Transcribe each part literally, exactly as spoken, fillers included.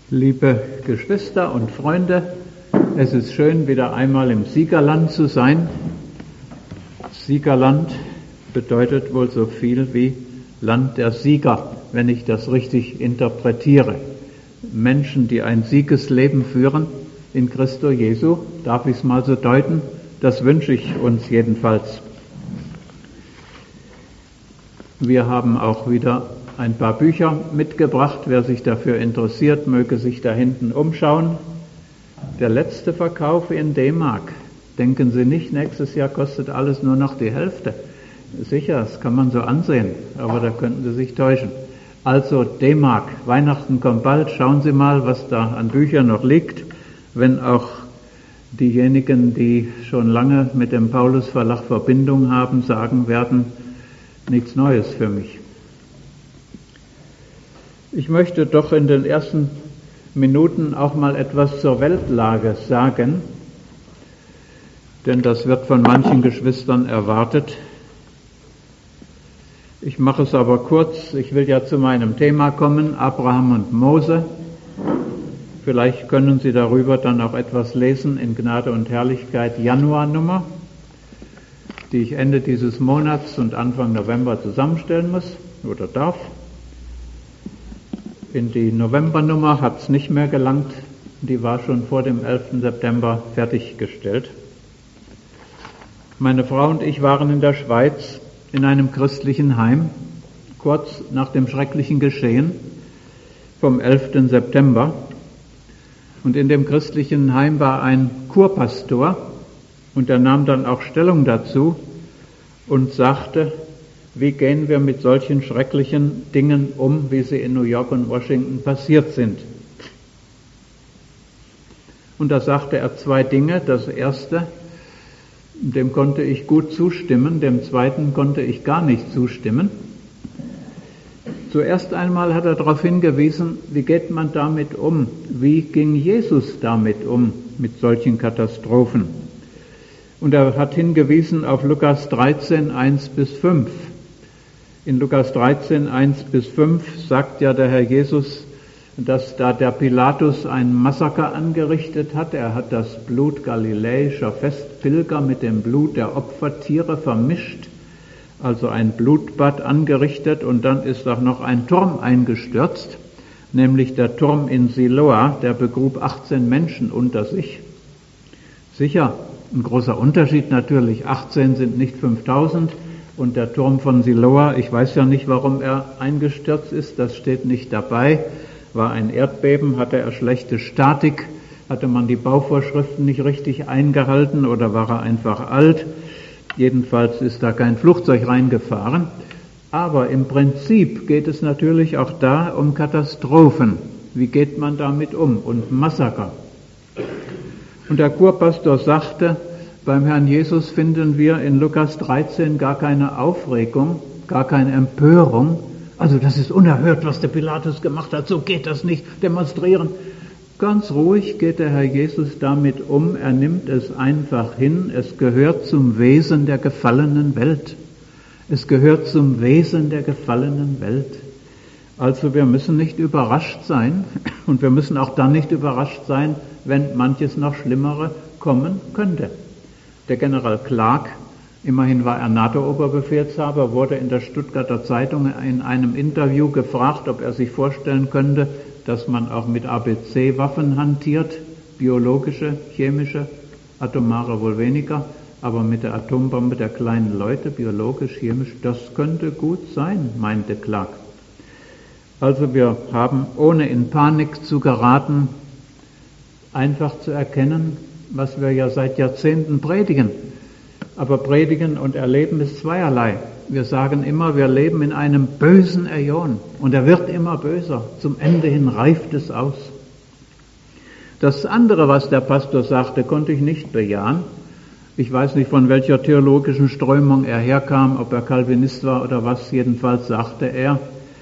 Liebe Geschwister und Freunde, es ist schön, wieder einmal im Siegerland zu sein. Siegerland bedeutet wohl so viel wie Land der Sieger, wenn ich das richtig interpretiere. Menschen, die ein Siegesleben führen in Christo Jesu, darf ich es mal so deuten, das wünsche ich uns jedenfalls. Wir haben auch wieder ein paar Bücher mitgebracht. Wer sich dafür interessiert, möge sich da hinten umschauen. Der letzte Verkauf in D-Mark. Denken Sie nicht, nächstes Jahr kostet alles nur noch die Hälfte. Sicher, das kann man so ansehen, aber da könnten Sie sich täuschen. Also D-Mark, Weihnachten kommt bald. Schauen Sie mal, was da an Büchern noch liegt, wenn auch diejenigen, die schon lange mit dem Paulus Verlag Verbindung haben, sagen werden, nichts Neues für mich. Ich möchte doch in den ersten Minuten auch mal etwas zur Weltlage sagen, denn das wird von manchen Geschwistern erwartet. Ich mache es aber kurz, ich will ja zu meinem Thema kommen, Abraham und Mose. Vielleicht können Sie darüber dann auch etwas lesen in Gnade und Herrlichkeit Januarnummer, die ich Ende dieses Monats und Anfang November zusammenstellen muss oder darf. In die Novembernummer hat es nicht mehr gelangt, die war schon vor dem elften September fertiggestellt. Meine Frau und ich waren in der Schweiz in einem christlichen Heim, kurz nach dem schrecklichen Geschehen vom elften September. Und in dem christlichen Heim war ein Kurpastor und er nahm dann auch Stellung dazu und sagte, wie gehen wir mit solchen schrecklichen Dingen um, wie sie in New York und Washington passiert sind. Und da sagte er zwei Dinge. Das erste, dem konnte ich gut zustimmen, dem zweiten konnte ich gar nicht zustimmen. Zuerst einmal hat er darauf hingewiesen, wie geht man damit um? Wie ging Jesus damit um, mit solchen Katastrophen? Und er hat hingewiesen auf Lukas dreizehn, eins bis fünf. In Lukas dreizehn, eins bis fünf sagt ja der Herr Jesus, dass da der Pilatus ein Massaker angerichtet hat. Er hat das Blut galiläischer Festpilger mit dem Blut der Opfertiere vermischt, also ein Blutbad angerichtet, und dann ist auch noch ein Turm eingestürzt, nämlich der Turm in Siloa, der begrub achtzehn Menschen unter sich. Sicher, ein großer Unterschied natürlich, achtzehn sind nicht fünftausend. Und der Turm von Siloa, ich weiß ja nicht, warum er eingestürzt ist, das steht nicht dabei, war ein Erdbeben, hatte er schlechte Statik, hatte man die Bauvorschriften nicht richtig eingehalten oder war er einfach alt? Jedenfalls ist da kein Flugzeug reingefahren. Aber im Prinzip geht es natürlich auch da um Katastrophen. Wie geht man damit um? Und Massaker. Und der Kurpastor sagte, beim Herrn Jesus finden wir in Lukas dreizehn gar keine Aufregung, gar keine Empörung. Also das ist unerhört, was der Pilatus gemacht hat, so geht das nicht, demonstrieren. Ganz ruhig geht der Herr Jesus damit um, er nimmt es einfach hin, es gehört zum Wesen der gefallenen Welt. Es gehört zum Wesen der gefallenen Welt. Also wir müssen nicht überrascht sein und wir müssen auch dann nicht überrascht sein, wenn manches noch Schlimmere kommen könnte. Der General Clark, immerhin war er NATO-Oberbefehlshaber, wurde in der Stuttgarter Zeitung in einem Interview gefragt, ob er sich vorstellen könnte, dass man auch mit A B C-Waffen hantiert, biologische, chemische, atomare wohl weniger, aber mit der Atombombe der kleinen Leute, biologisch, chemisch, das könnte gut sein, meinte Clark. Also wir haben, ohne in Panik zu geraten, einfach zu erkennen, was wir ja seit Jahrzehnten predigen. Aber predigen und erleben ist zweierlei. Wir sagen immer, wir leben in einem bösen Äon und er wird immer böser. Zum Ende hin reift es aus. Das andere, was der Pastor sagte, konnte ich nicht bejahen. Ich weiß nicht, von welcher theologischen Strömung er herkam, ob er Calvinist war oder was. Jedenfalls sagte er,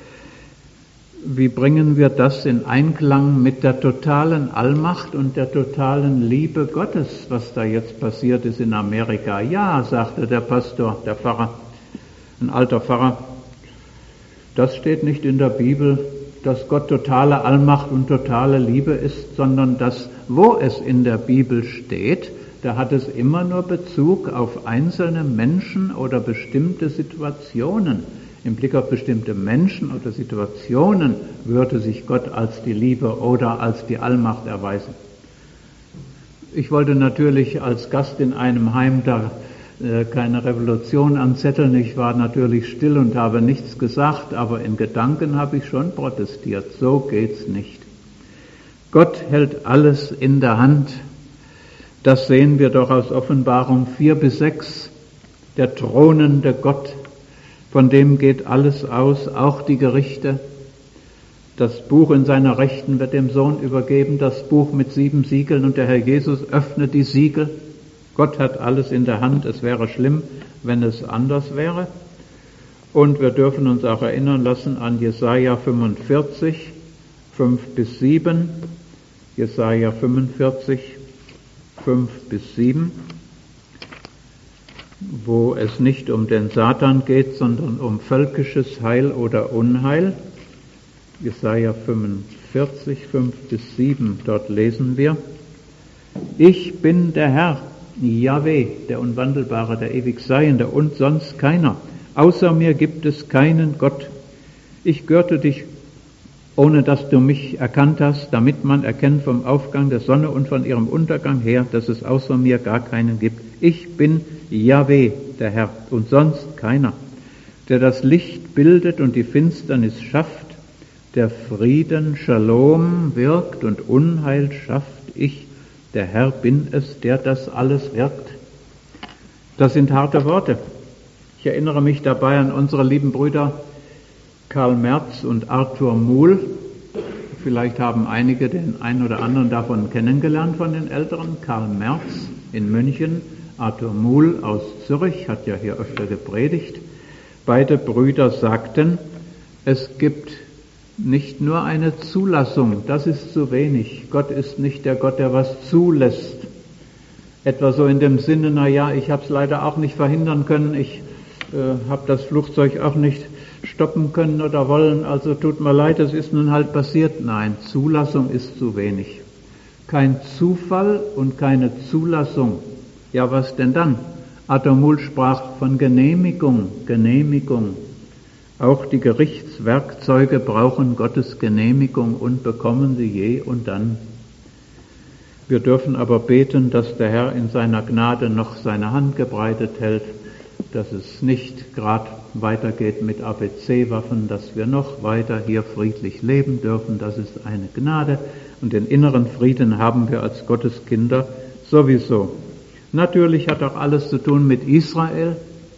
wie bringen wir das in Einklang mit der totalen Allmacht und der totalen Liebe Gottes, was da jetzt passiert ist in Amerika? Ja, sagte der Pastor, der Pfarrer, ein alter Pfarrer, das steht nicht in der Bibel. dass Gott totale Allmacht und totale Liebe ist, sondern dass, wo es in der Bibel steht, da hat es immer nur Bezug auf einzelne Menschen oder bestimmte Situationen. Im Blick auf bestimmte Menschen oder Situationen würde sich Gott als die Liebe oder als die Allmacht erweisen. Ich wollte natürlich als Gast in einem Heim da äh, keine Revolution anzetteln. Ich war natürlich still und habe nichts gesagt, aber in Gedanken habe ich schon protestiert. So geht's nicht. Gott hält alles in der Hand. Das sehen wir doch aus Offenbarung vier bis sechs. Der thronende Gott, von dem geht alles aus, auch die Gerichte. Das Buch in seiner Rechten wird dem Sohn übergeben, das Buch mit sieben Siegeln, und der Herr Jesus öffnet die Siegel. Gott hat alles in der Hand. Es wäre schlimm, wenn es anders wäre. Und wir dürfen uns auch erinnern lassen an Jesaja fünfundvierzig, fünf bis sieben. Jesaja fünfundvierzig, fünf bis sieben, wo es nicht um den Satan geht, sondern um völkisches Heil oder Unheil. Jesaja fünfundvierzig, fünf bis sieben, dort lesen wir: Ich bin der Herr, Jahwe, der Unwandelbare, der Ewigseiende, und sonst keiner. Außer mir gibt es keinen Gott. Ich gürte dich, ohne dass du mich erkannt hast, damit man erkennt vom Aufgang der Sonne und von ihrem Untergang her, dass es außer mir gar keinen gibt. Ich bin Jahwe, der Herr, und sonst keiner, der das Licht bildet und die Finsternis schafft, der Frieden, Shalom wirkt und Unheil schafft. Ich, der Herr, bin es, der das alles wirkt. Das sind harte Worte. Ich erinnere mich dabei an unsere lieben Brüder Karl Merz und Arthur Muhl. Vielleicht haben einige den einen oder anderen davon kennengelernt von den Älteren. Karl Merz in München, Arthur Muhl aus Zürich, hat ja hier öfter gepredigt. Beide Brüder sagten, es gibt nicht nur eine Zulassung, das ist zu wenig. Gott ist nicht der Gott, der was zulässt. Etwa so in dem Sinne, na ja, ich habe es leider auch nicht verhindern können, ich äh, habe das Flugzeug auch nicht stoppen können oder wollen, also tut mir leid, es ist nun halt passiert. Nein, Zulassung ist zu wenig. Kein Zufall und keine Zulassung. Ja, was denn dann? Arthur Muhl sprach von Genehmigung, Genehmigung. Auch die Gerichtswerkzeuge brauchen Gottes Genehmigung und bekommen sie je und dann. Wir dürfen aber beten, dass der Herr in seiner Gnade noch seine Hand gebreitet hält, dass es nicht gerade weitergeht mit A B C-Waffen, dass wir noch weiter hier friedlich leben dürfen. Das ist eine Gnade und den inneren Frieden haben wir als Gotteskinder sowieso. Natürlich hat auch alles zu tun mit Israel.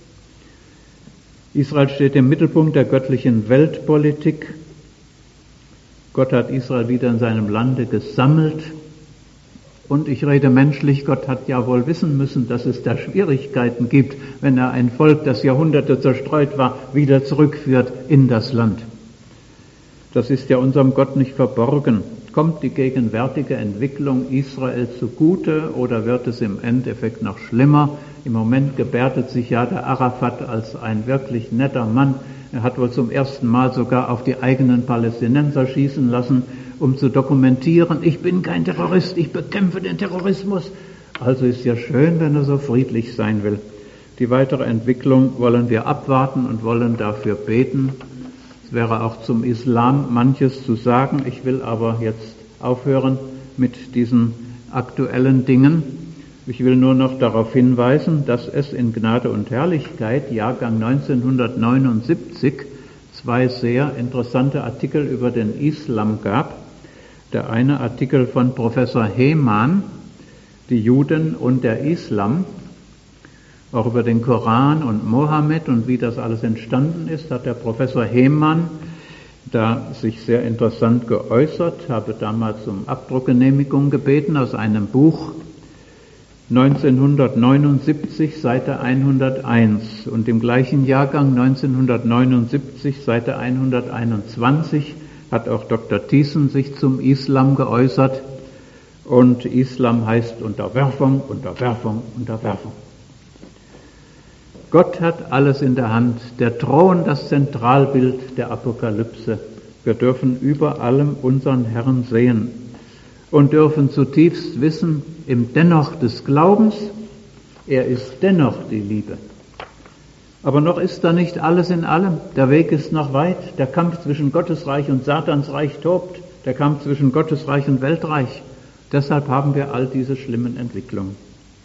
Israel steht im Mittelpunkt der göttlichen Weltpolitik. Gott hat Israel wieder in seinem Lande gesammelt. Und ich rede menschlich, Gott hat ja wohl wissen müssen, dass es da Schwierigkeiten gibt, wenn er ein Volk, das Jahrhunderte zerstreut war, wieder zurückführt in das Land. Das ist ja unserem Gott nicht verborgen. Kommt die gegenwärtige Entwicklung Israel zugute oder wird es im Endeffekt noch schlimmer? Im Moment gebärdet sich ja der Arafat als ein wirklich netter Mann. Er hat wohl zum ersten Mal sogar auf die eigenen Palästinenser schießen lassen, um zu dokumentieren, ich bin kein Terrorist, ich bekämpfe den Terrorismus. Also ist ja schön, wenn er so friedlich sein will. Die weitere Entwicklung wollen wir abwarten und wollen dafür beten. Es wäre auch zum Islam manches zu sagen. Ich will aber jetzt aufhören mit diesen aktuellen Dingen. Ich will nur noch darauf hinweisen, dass es in Gnade und Herrlichkeit, Jahrgang neunzehnhundertneunundsiebzig, zwei sehr interessante Artikel über den Islam gab. Der eine Artikel von Professor Heman, die Juden und der Islam, auch über den Koran und Mohammed und wie das alles entstanden ist, hat der Professor Heman da sich sehr interessant geäußert, habe damals um Abdruckgenehmigung gebeten aus einem Buch, neunzehnhundertneunundsiebzig, Seite hunderteins, und im gleichen Jahrgang neunzehnhundertneunundsiebzig, Seite hunderteinundzwanzig, hat auch Doktor Thiessen sich zum Islam geäußert, und Islam heißt Unterwerfung, Unterwerfung, Unterwerfung. Gott hat alles in der Hand, der Thron, das Zentralbild der Apokalypse. Wir dürfen über allem unseren Herrn sehen und dürfen zutiefst wissen, im Dennoch des Glaubens, er ist dennoch die Liebe. Aber noch ist da nicht alles in allem. Der Weg ist noch weit. Der Kampf zwischen Gottesreich und Satansreich tobt. Der Kampf zwischen Gottesreich und Weltreich. Deshalb haben wir all diese schlimmen Entwicklungen.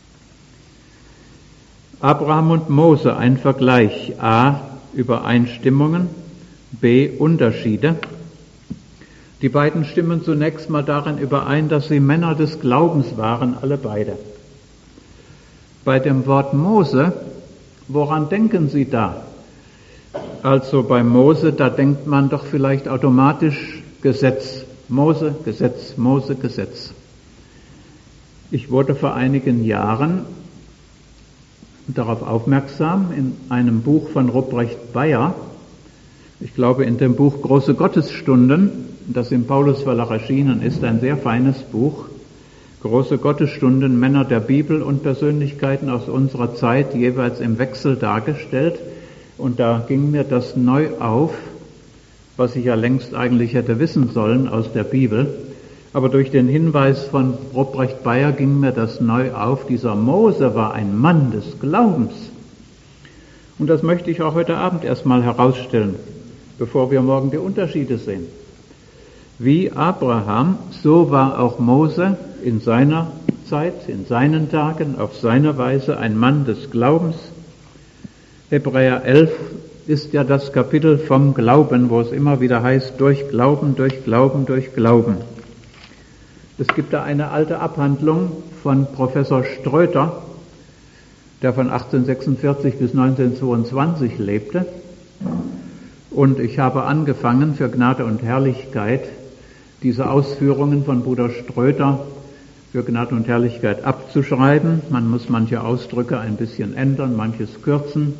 Abraham und Mose, ein Vergleich. A. Übereinstimmungen. B. Unterschiede. Die beiden stimmen zunächst mal darin überein, dass sie Männer des Glaubens waren, alle beide. Bei dem Wort Mose, woran denken Sie da? Also bei Mose, da denkt man doch vielleicht automatisch Gesetz. Mose, Gesetz, Mose, Gesetz. Ich wurde vor einigen Jahren darauf aufmerksam in einem Buch von Ruprecht Beyer, ich glaube in dem Buch Große Gottesstunden, das im Paulus Verlag erschienen ist, ein sehr feines Buch, Große Gottesstunden, Männer der Bibel und Persönlichkeiten aus unserer Zeit, jeweils im Wechsel dargestellt. Und da ging mir das neu auf, was ich ja längst eigentlich hätte wissen sollen aus der Bibel. Aber durch den Hinweis von Ruprecht Beyer ging mir das neu auf. Dieser Mose war ein Mann des Glaubens. Und das möchte ich auch heute Abend erstmal herausstellen, bevor wir morgen die Unterschiede sehen. Wie Abraham, so war auch Mose in seiner Zeit, in seinen Tagen, auf seine Weise ein Mann des Glaubens. Hebräer elf ist ja das Kapitel vom Glauben, wo es immer wieder heißt, durch Glauben, durch Glauben, durch Glauben. Es gibt da eine alte Abhandlung von Professor Ströter, der von achtzehnhundertsechsundvierzig bis neunzehnhundertzweiundzwanzig lebte. Und ich habe angefangen, für Gnade und Herrlichkeit diese Ausführungen von Bruder Ströter für Gnade und Herrlichkeit abzuschreiben. Man muss manche Ausdrücke ein bisschen ändern, manches kürzen.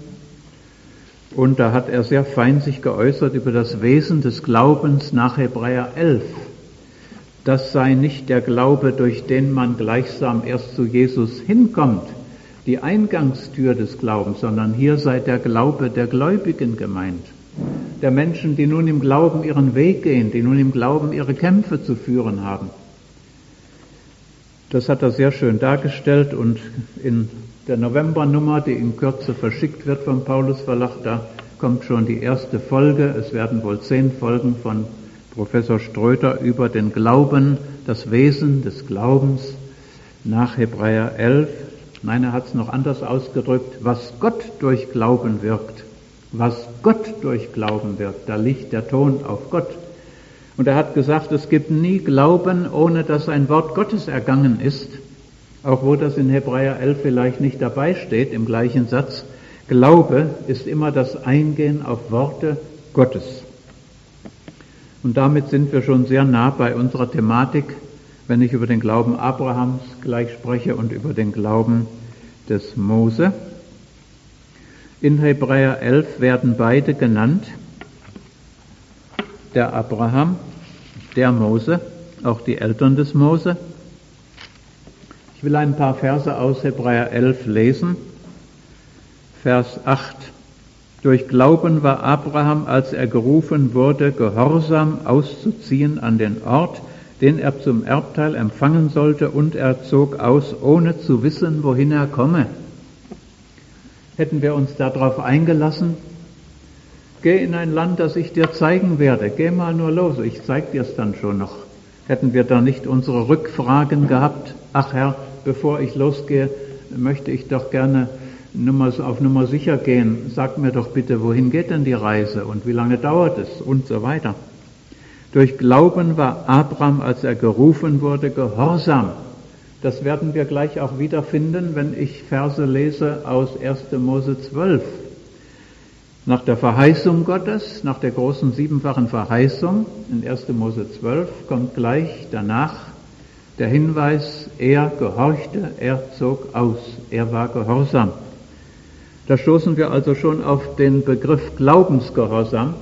Und da hat er sehr fein sich geäußert über das Wesen des Glaubens nach Hebräer elf. Das sei nicht der Glaube, durch den man gleichsam erst zu Jesus hinkommt, die Eingangstür des Glaubens, sondern hier sei der Glaube der Gläubigen gemeint. Der Menschen, die nun im Glauben ihren Weg gehen, die nun im Glauben ihre Kämpfe zu führen haben. Das hat er sehr schön dargestellt und in der Novembernummer, die in Kürze verschickt wird vom Paulus Verlag, da kommt schon die erste Folge. Es werden wohl zehn Folgen von Professor Ströter über den Glauben, das Wesen des Glaubens nach Hebräer elf. Nein, er hat es noch anders ausgedrückt, was Gott durch Glauben wirkt. Was Gott durch Glauben wirkt, da liegt der Ton auf Gott. Und er hat gesagt, es gibt nie Glauben, ohne dass ein Wort Gottes ergangen ist, auch wo das in Hebräer elf vielleicht nicht dabei steht, im gleichen Satz. Glaube ist immer das Eingehen auf Worte Gottes. Und damit sind wir schon sehr nah bei unserer Thematik, wenn ich über den Glauben Abrahams gleich spreche und über den Glauben des Mose. In Hebräer elf werden beide genannt, der Abraham, der Mose, auch die Eltern des Mose. Ich will ein paar Verse aus Hebräer elf lesen. Vers acht. Durch Glauben war Abraham, als er gerufen wurde, gehorsam auszuziehen an den Ort, den er zum Erbteil empfangen sollte, und er zog aus, ohne zu wissen, wohin er komme. Hätten wir uns darauf eingelassen, geh in ein Land, das ich dir zeigen werde, geh mal nur los, ich zeig dir es dann schon noch. Hätten wir da nicht unsere Rückfragen gehabt, ach Herr, bevor ich losgehe, möchte ich doch gerne Nummer, auf Nummer sicher gehen, sag mir doch bitte, wohin geht denn die Reise und wie lange dauert es und so weiter. Durch Glauben war Abraham, als er gerufen wurde, gehorsam. Das werden wir gleich auch wiederfinden, wenn ich Verse lese aus erster Mose zwölf. Nach der Verheißung Gottes, nach der großen siebenfachen Verheißung in erster Mose zwölf, kommt gleich danach der Hinweis, er gehorchte, er zog aus, er war gehorsam. Da stoßen wir also schon auf den Begriff Glaubensgehorsam.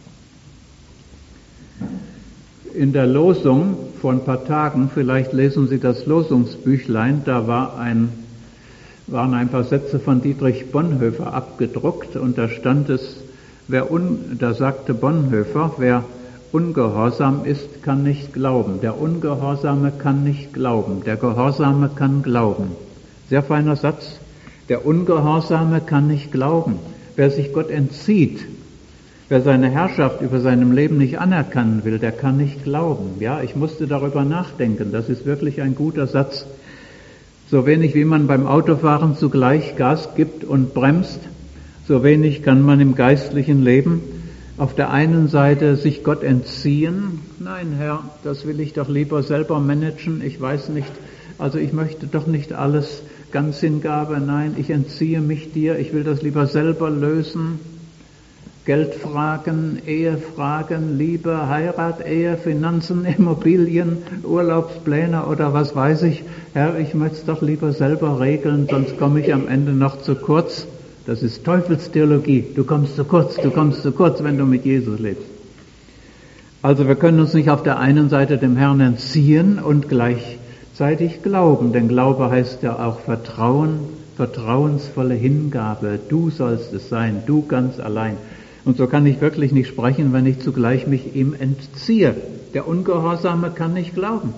In der Losung vor ein paar Tagen, vielleicht lesen Sie das Losungsbüchlein, da war ein, waren ein paar Sätze von Dietrich Bonhoeffer abgedruckt und da stand es, wer un, da sagte Bonhoeffer, wer ungehorsam ist, kann nicht glauben. Der Ungehorsame kann nicht glauben. Der Gehorsame kann glauben. Sehr feiner Satz. Der Ungehorsame kann nicht glauben. Wer sich Gott entzieht, wer seine Herrschaft über seinem Leben nicht anerkennen will, der kann nicht glauben. Ja, ich musste darüber nachdenken. Das ist wirklich ein guter Satz. So wenig wie man beim Autofahren zugleich Gas gibt und bremst, so wenig kann man im geistlichen Leben auf der einen Seite sich Gott entziehen. Nein, Herr, das will ich doch lieber selber managen. Ich weiß nicht, also ich möchte doch nicht alles ganz Hingabe. Nein, ich entziehe mich dir. Ich will das lieber selber lösen. Geldfragen, Ehefragen, Liebe, Heirat, Ehe, Finanzen, Immobilien, Urlaubspläne oder was weiß ich. Herr, ich möchte es doch lieber selber regeln, sonst komme ich am Ende noch zu kurz. Das ist Teufelstheologie. Du kommst zu kurz, du kommst zu kurz, wenn du mit Jesus lebst. Also wir können uns nicht auf der einen Seite dem Herrn entziehen und gleichzeitig glauben. Denn Glaube heißt ja auch Vertrauen, vertrauensvolle Hingabe. Du sollst es sein, du ganz allein. Und so kann ich wirklich nicht sprechen, wenn ich zugleich mich ihm entziehe. Der Ungehorsame kann nicht glauben.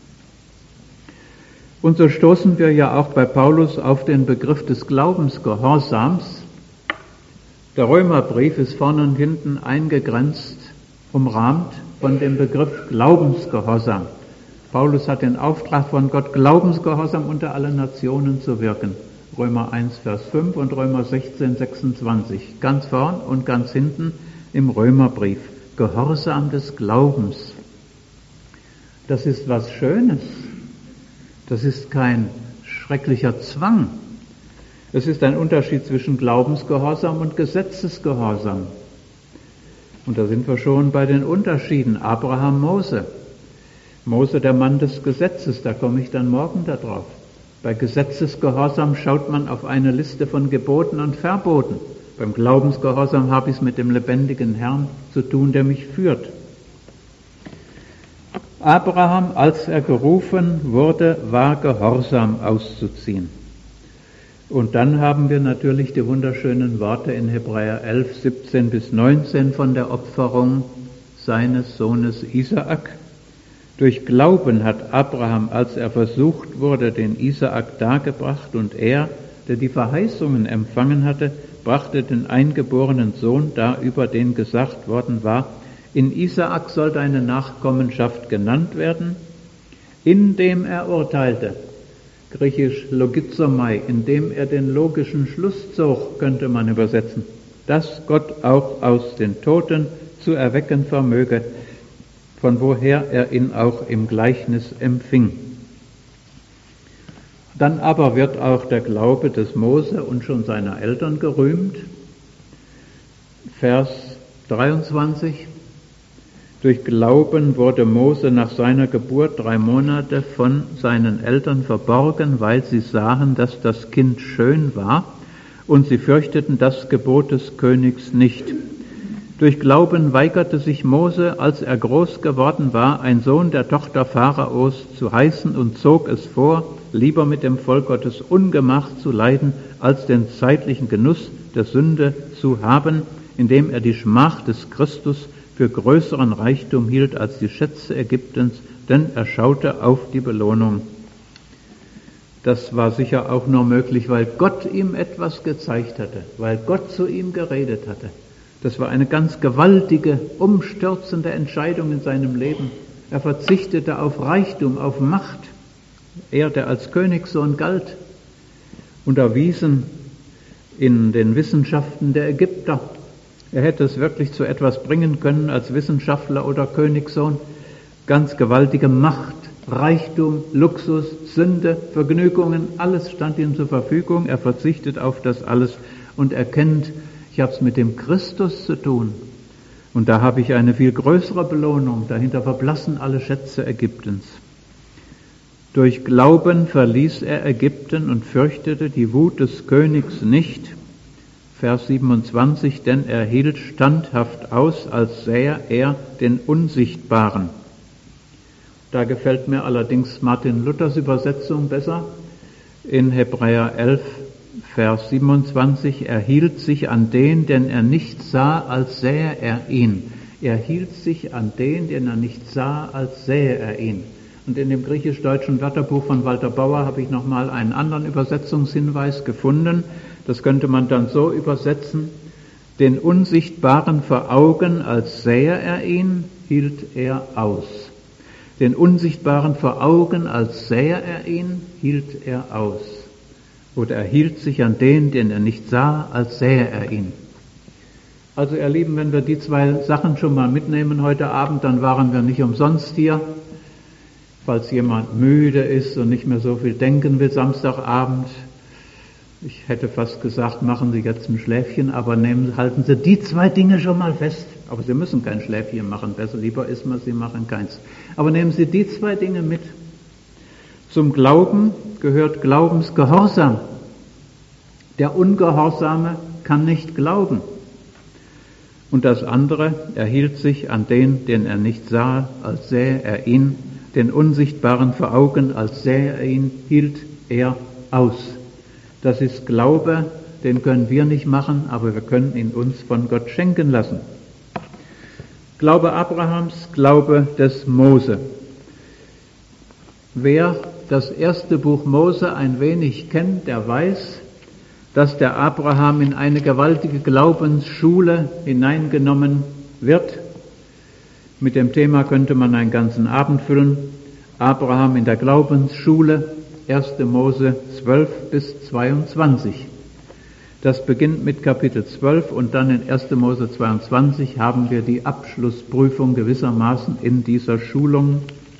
Und so stoßen wir ja auch bei Paulus auf den Begriff des Glaubensgehorsams. Der Römerbrief ist vorne und hinten eingegrenzt, umrahmt von dem Begriff Glaubensgehorsam. Paulus hat den Auftrag von Gott, Glaubensgehorsam unter allen Nationen zu wirken. Römer eins, Vers fünf und Römer sechzehn, sechsundzwanzig. Ganz vorn und ganz hinten im Römerbrief. Gehorsam des Glaubens. Das ist was Schönes. Das ist kein schrecklicher Zwang. Es ist ein Unterschied zwischen Glaubensgehorsam und Gesetzesgehorsam. Und da sind wir schon bei den Unterschieden. Abraham, Mose. Mose, der Mann des Gesetzes, da komme ich dann morgen darauf. Bei Gesetzesgehorsam schaut man auf eine Liste von Geboten und Verboten. Beim Glaubensgehorsam habe ich es mit dem lebendigen Herrn zu tun, der mich führt. Abraham, als er gerufen wurde, war gehorsam auszuziehen. Und dann haben wir natürlich die wunderschönen Worte in Hebräer elf, siebzehn bis neunzehn von der Opferung seines Sohnes Isaak. Durch Glauben hat Abraham, als er versucht wurde, den Isaak dargebracht, und er, der die Verheißungen empfangen hatte, brachte den eingeborenen Sohn dar, über den gesagt worden war, in Isaak soll deine Nachkommenschaft genannt werden, indem er urteilte, griechisch logizomai, indem er den logischen Schluss zog, könnte man übersetzen, dass Gott auch aus den Toten zu erwecken vermöge, von woher er ihn auch im Gleichnis empfing. Dann aber wird auch der Glaube des Mose und schon seiner Eltern gerühmt. Vers dreiundzwanzig. Durch Glauben wurde Mose nach seiner Geburt drei Monate von seinen Eltern verborgen, weil sie sahen, dass das Kind schön war, und sie fürchteten das Gebot des Königs nicht. Durch Glauben weigerte sich Mose, als er groß geworden war, ein Sohn der Tochter Pharaos zu heißen, und zog es vor, lieber mit dem Volk Gottes Ungemach zu leiden, als den zeitlichen Genuss der Sünde zu haben, indem er die Schmach des Christus für größeren Reichtum hielt als die Schätze Ägyptens, denn er schaute auf die Belohnung. Das war sicher auch nur möglich, weil Gott ihm etwas gezeigt hatte, weil Gott zu ihm geredet hatte. Das war eine ganz gewaltige, umstürzende Entscheidung in seinem Leben. Er verzichtete auf Reichtum, auf Macht, er, der als Königssohn galt, und erwiesen in den Wissenschaften der Ägypter. Er hätte es wirklich zu etwas bringen können als Wissenschaftler oder Königssohn. Ganz gewaltige Macht, Reichtum, Luxus, Sünde, Vergnügungen, alles stand ihm zur Verfügung. Er verzichtet auf das alles und erkennt, ich habe es mit dem Christus zu tun. Und da habe ich eine viel größere Belohnung. Dahinter verblassen alle Schätze Ägyptens. Durch Glauben verließ er Ägypten und fürchtete die Wut des Königs nicht. Vers siebenundzwanzig, denn er hielt standhaft aus, als sähe er den Unsichtbaren. Da gefällt mir allerdings Martin Luthers Übersetzung besser. In Hebräer elf, Vers siebenundzwanzig, er hielt sich an den, den er nicht sah, als sähe er ihn. Er hielt sich an den, den er nicht sah, als sähe er ihn. Und in dem griechisch-deutschen Wörterbuch von Walter Bauer habe ich nochmal einen anderen Übersetzungshinweis gefunden. Das könnte man dann so übersetzen: Den Unsichtbaren vor Augen, als sähe er ihn, hielt er aus. Den Unsichtbaren vor Augen, als sähe er ihn, hielt er aus. Oder er hielt sich an den, den er nicht sah, als sähe er ihn. Also ihr Lieben, wenn wir die zwei Sachen schon mal mitnehmen heute Abend, dann waren wir nicht umsonst hier. Falls jemand müde ist und nicht mehr so viel denken will Samstagabend, ich hätte fast gesagt, machen Sie jetzt ein Schläfchen, aber nehmen, halten Sie die zwei Dinge schon mal fest. Aber Sie müssen kein Schläfchen machen, besser lieber ist man, Sie machen keins. Aber nehmen Sie die zwei Dinge mit. Zum Glauben gehört Glaubensgehorsam. Der Ungehorsame kann nicht glauben. Und das andere, er hielt sich an den, den er nicht sah, als sähe er ihn, den Unsichtbaren vor Augen, als sähe er ihn, hielt er aus. Das ist Glaube, den können wir nicht machen, aber wir können ihn uns von Gott schenken lassen. Glaube Abrahams, Glaube des Mose. Wer das erste Buch Mose ein wenig kennt, der weiß, dass der Abraham in eine gewaltige Glaubensschule hineingenommen wird. Mit dem Thema könnte man einen ganzen Abend füllen. Abraham in der Glaubensschule, erste Mose zwölf bis zweiundzwanzig. Das beginnt mit Kapitel zwölf und dann in erste Mose zweiundzwanzig haben wir die Abschlussprüfung gewissermaßen in dieser Schulung.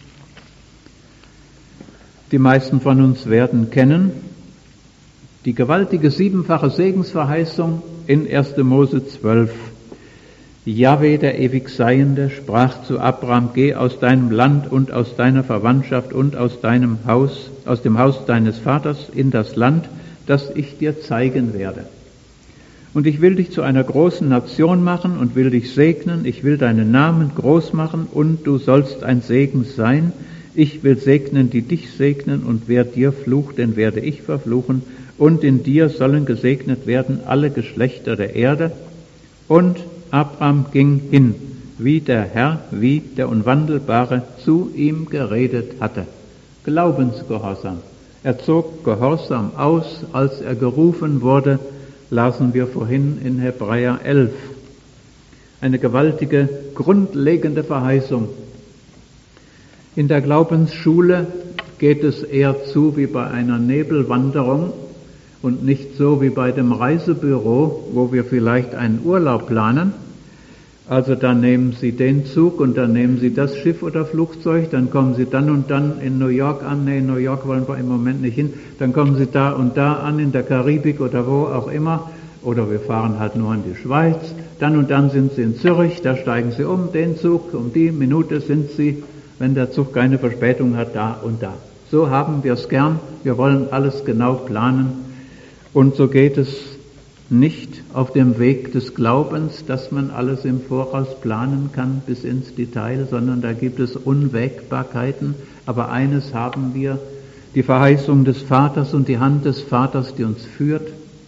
Die meisten von uns werden kennen die gewaltige siebenfache Segensverheißung in erste Mose zwölf. Jahwe, der Ewigseiende, sprach zu Abraham: Geh aus deinem Land und aus deiner Verwandtschaft und aus deinem Haus, aus dem Haus deines Vaters in das Land, das ich dir zeigen werde. Und ich will dich zu einer großen Nation machen und will dich segnen. Ich will deinen Namen groß machen und du sollst ein Segen sein. Ich will segnen, die dich segnen, und wer dir flucht, den werde ich verfluchen. Und in dir sollen gesegnet werden alle Geschlechter der Erde. Und Abraham ging hin, wie der Herr, wie der Unwandelbare zu ihm geredet hatte. Glaubensgehorsam. Er zog Gehorsam aus, als er gerufen wurde, lasen wir vorhin in Hebräer elf. Eine gewaltige, grundlegende Verheißung. In der Glaubensschule geht es eher zu wie bei einer Nebelwanderung und nicht so wie bei dem Reisebüro, wo wir vielleicht einen Urlaub planen. Also dann nehmen Sie den Zug und dann nehmen Sie das Schiff oder Flugzeug, dann kommen Sie dann und dann in New York an, nee, in New York wollen wir im Moment nicht hin, dann kommen Sie da und da an, in der Karibik oder wo auch immer, oder wir fahren halt nur in die Schweiz, dann und dann sind Sie in Zürich, da steigen Sie um, den Zug, um die Minute sind Sie, wenn der Zug keine Verspätung hat, da und da. So haben wir es gern, wir wollen alles genau planen. Und so geht es nicht auf dem Weg des Glaubens, dass man alles im Voraus planen kann bis ins Detail, sondern da gibt es Unwägbarkeiten. Aber eines haben wir, die Verheißung des Vaters und die Hand des Vaters, die uns führt.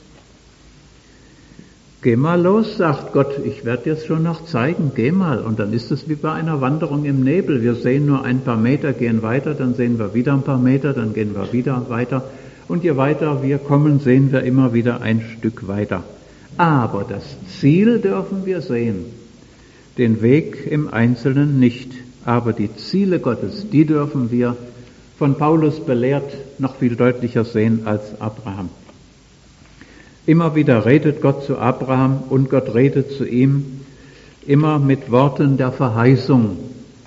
Geh mal los, sagt Gott, ich werde dir es schon noch zeigen, geh mal. Und dann ist es wie bei einer Wanderung im Nebel. Wir sehen nur ein paar Meter, gehen weiter, dann sehen wir wieder ein paar Meter, dann gehen wir wieder weiter. Und je weiter wir kommen, sehen wir immer wieder ein Stück weiter. Aber das Ziel dürfen wir sehen, den Weg im Einzelnen nicht. Aber die Ziele Gottes, die dürfen wir, von Paulus belehrt, noch viel deutlicher sehen als Abraham. Immer wieder redet Gott zu Abraham und Gott redet zu ihm, immer mit Worten der Verheißung.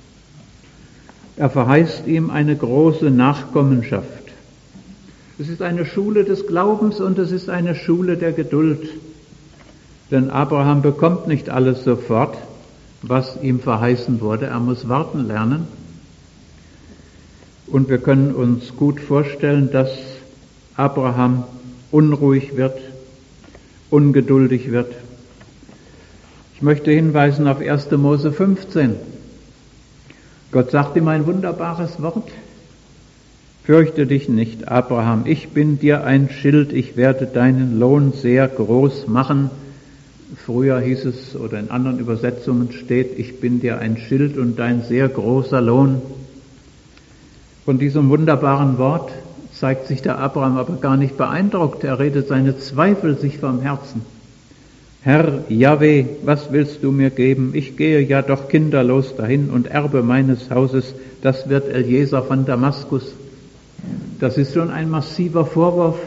Er verheißt ihm eine große Nachkommenschaft. Es ist eine Schule des Glaubens und es ist eine Schule der Geduld. Denn Abraham bekommt nicht alles sofort, was ihm verheißen wurde. Er muss warten lernen. Und wir können uns gut vorstellen, dass Abraham unruhig wird, ungeduldig wird. Ich möchte hinweisen auf erste Mose fünfzehn. Gott sagt ihm ein wunderbares Wort. Fürchte dich nicht, Abraham, ich bin dir ein Schild, ich werde deinen Lohn sehr groß machen. Früher hieß es, oder in anderen Übersetzungen steht, ich bin dir ein Schild und dein sehr großer Lohn. Von diesem wunderbaren Wort zeigt sich der Abraham aber gar nicht beeindruckt. Er redet seine Zweifel sich vom Herzen. Herr Jahwe, was willst du mir geben? Ich gehe ja doch kinderlos dahin und Erbe meines Hauses, das wird Eliezer von Damaskus. Das ist schon ein massiver Vorwurf.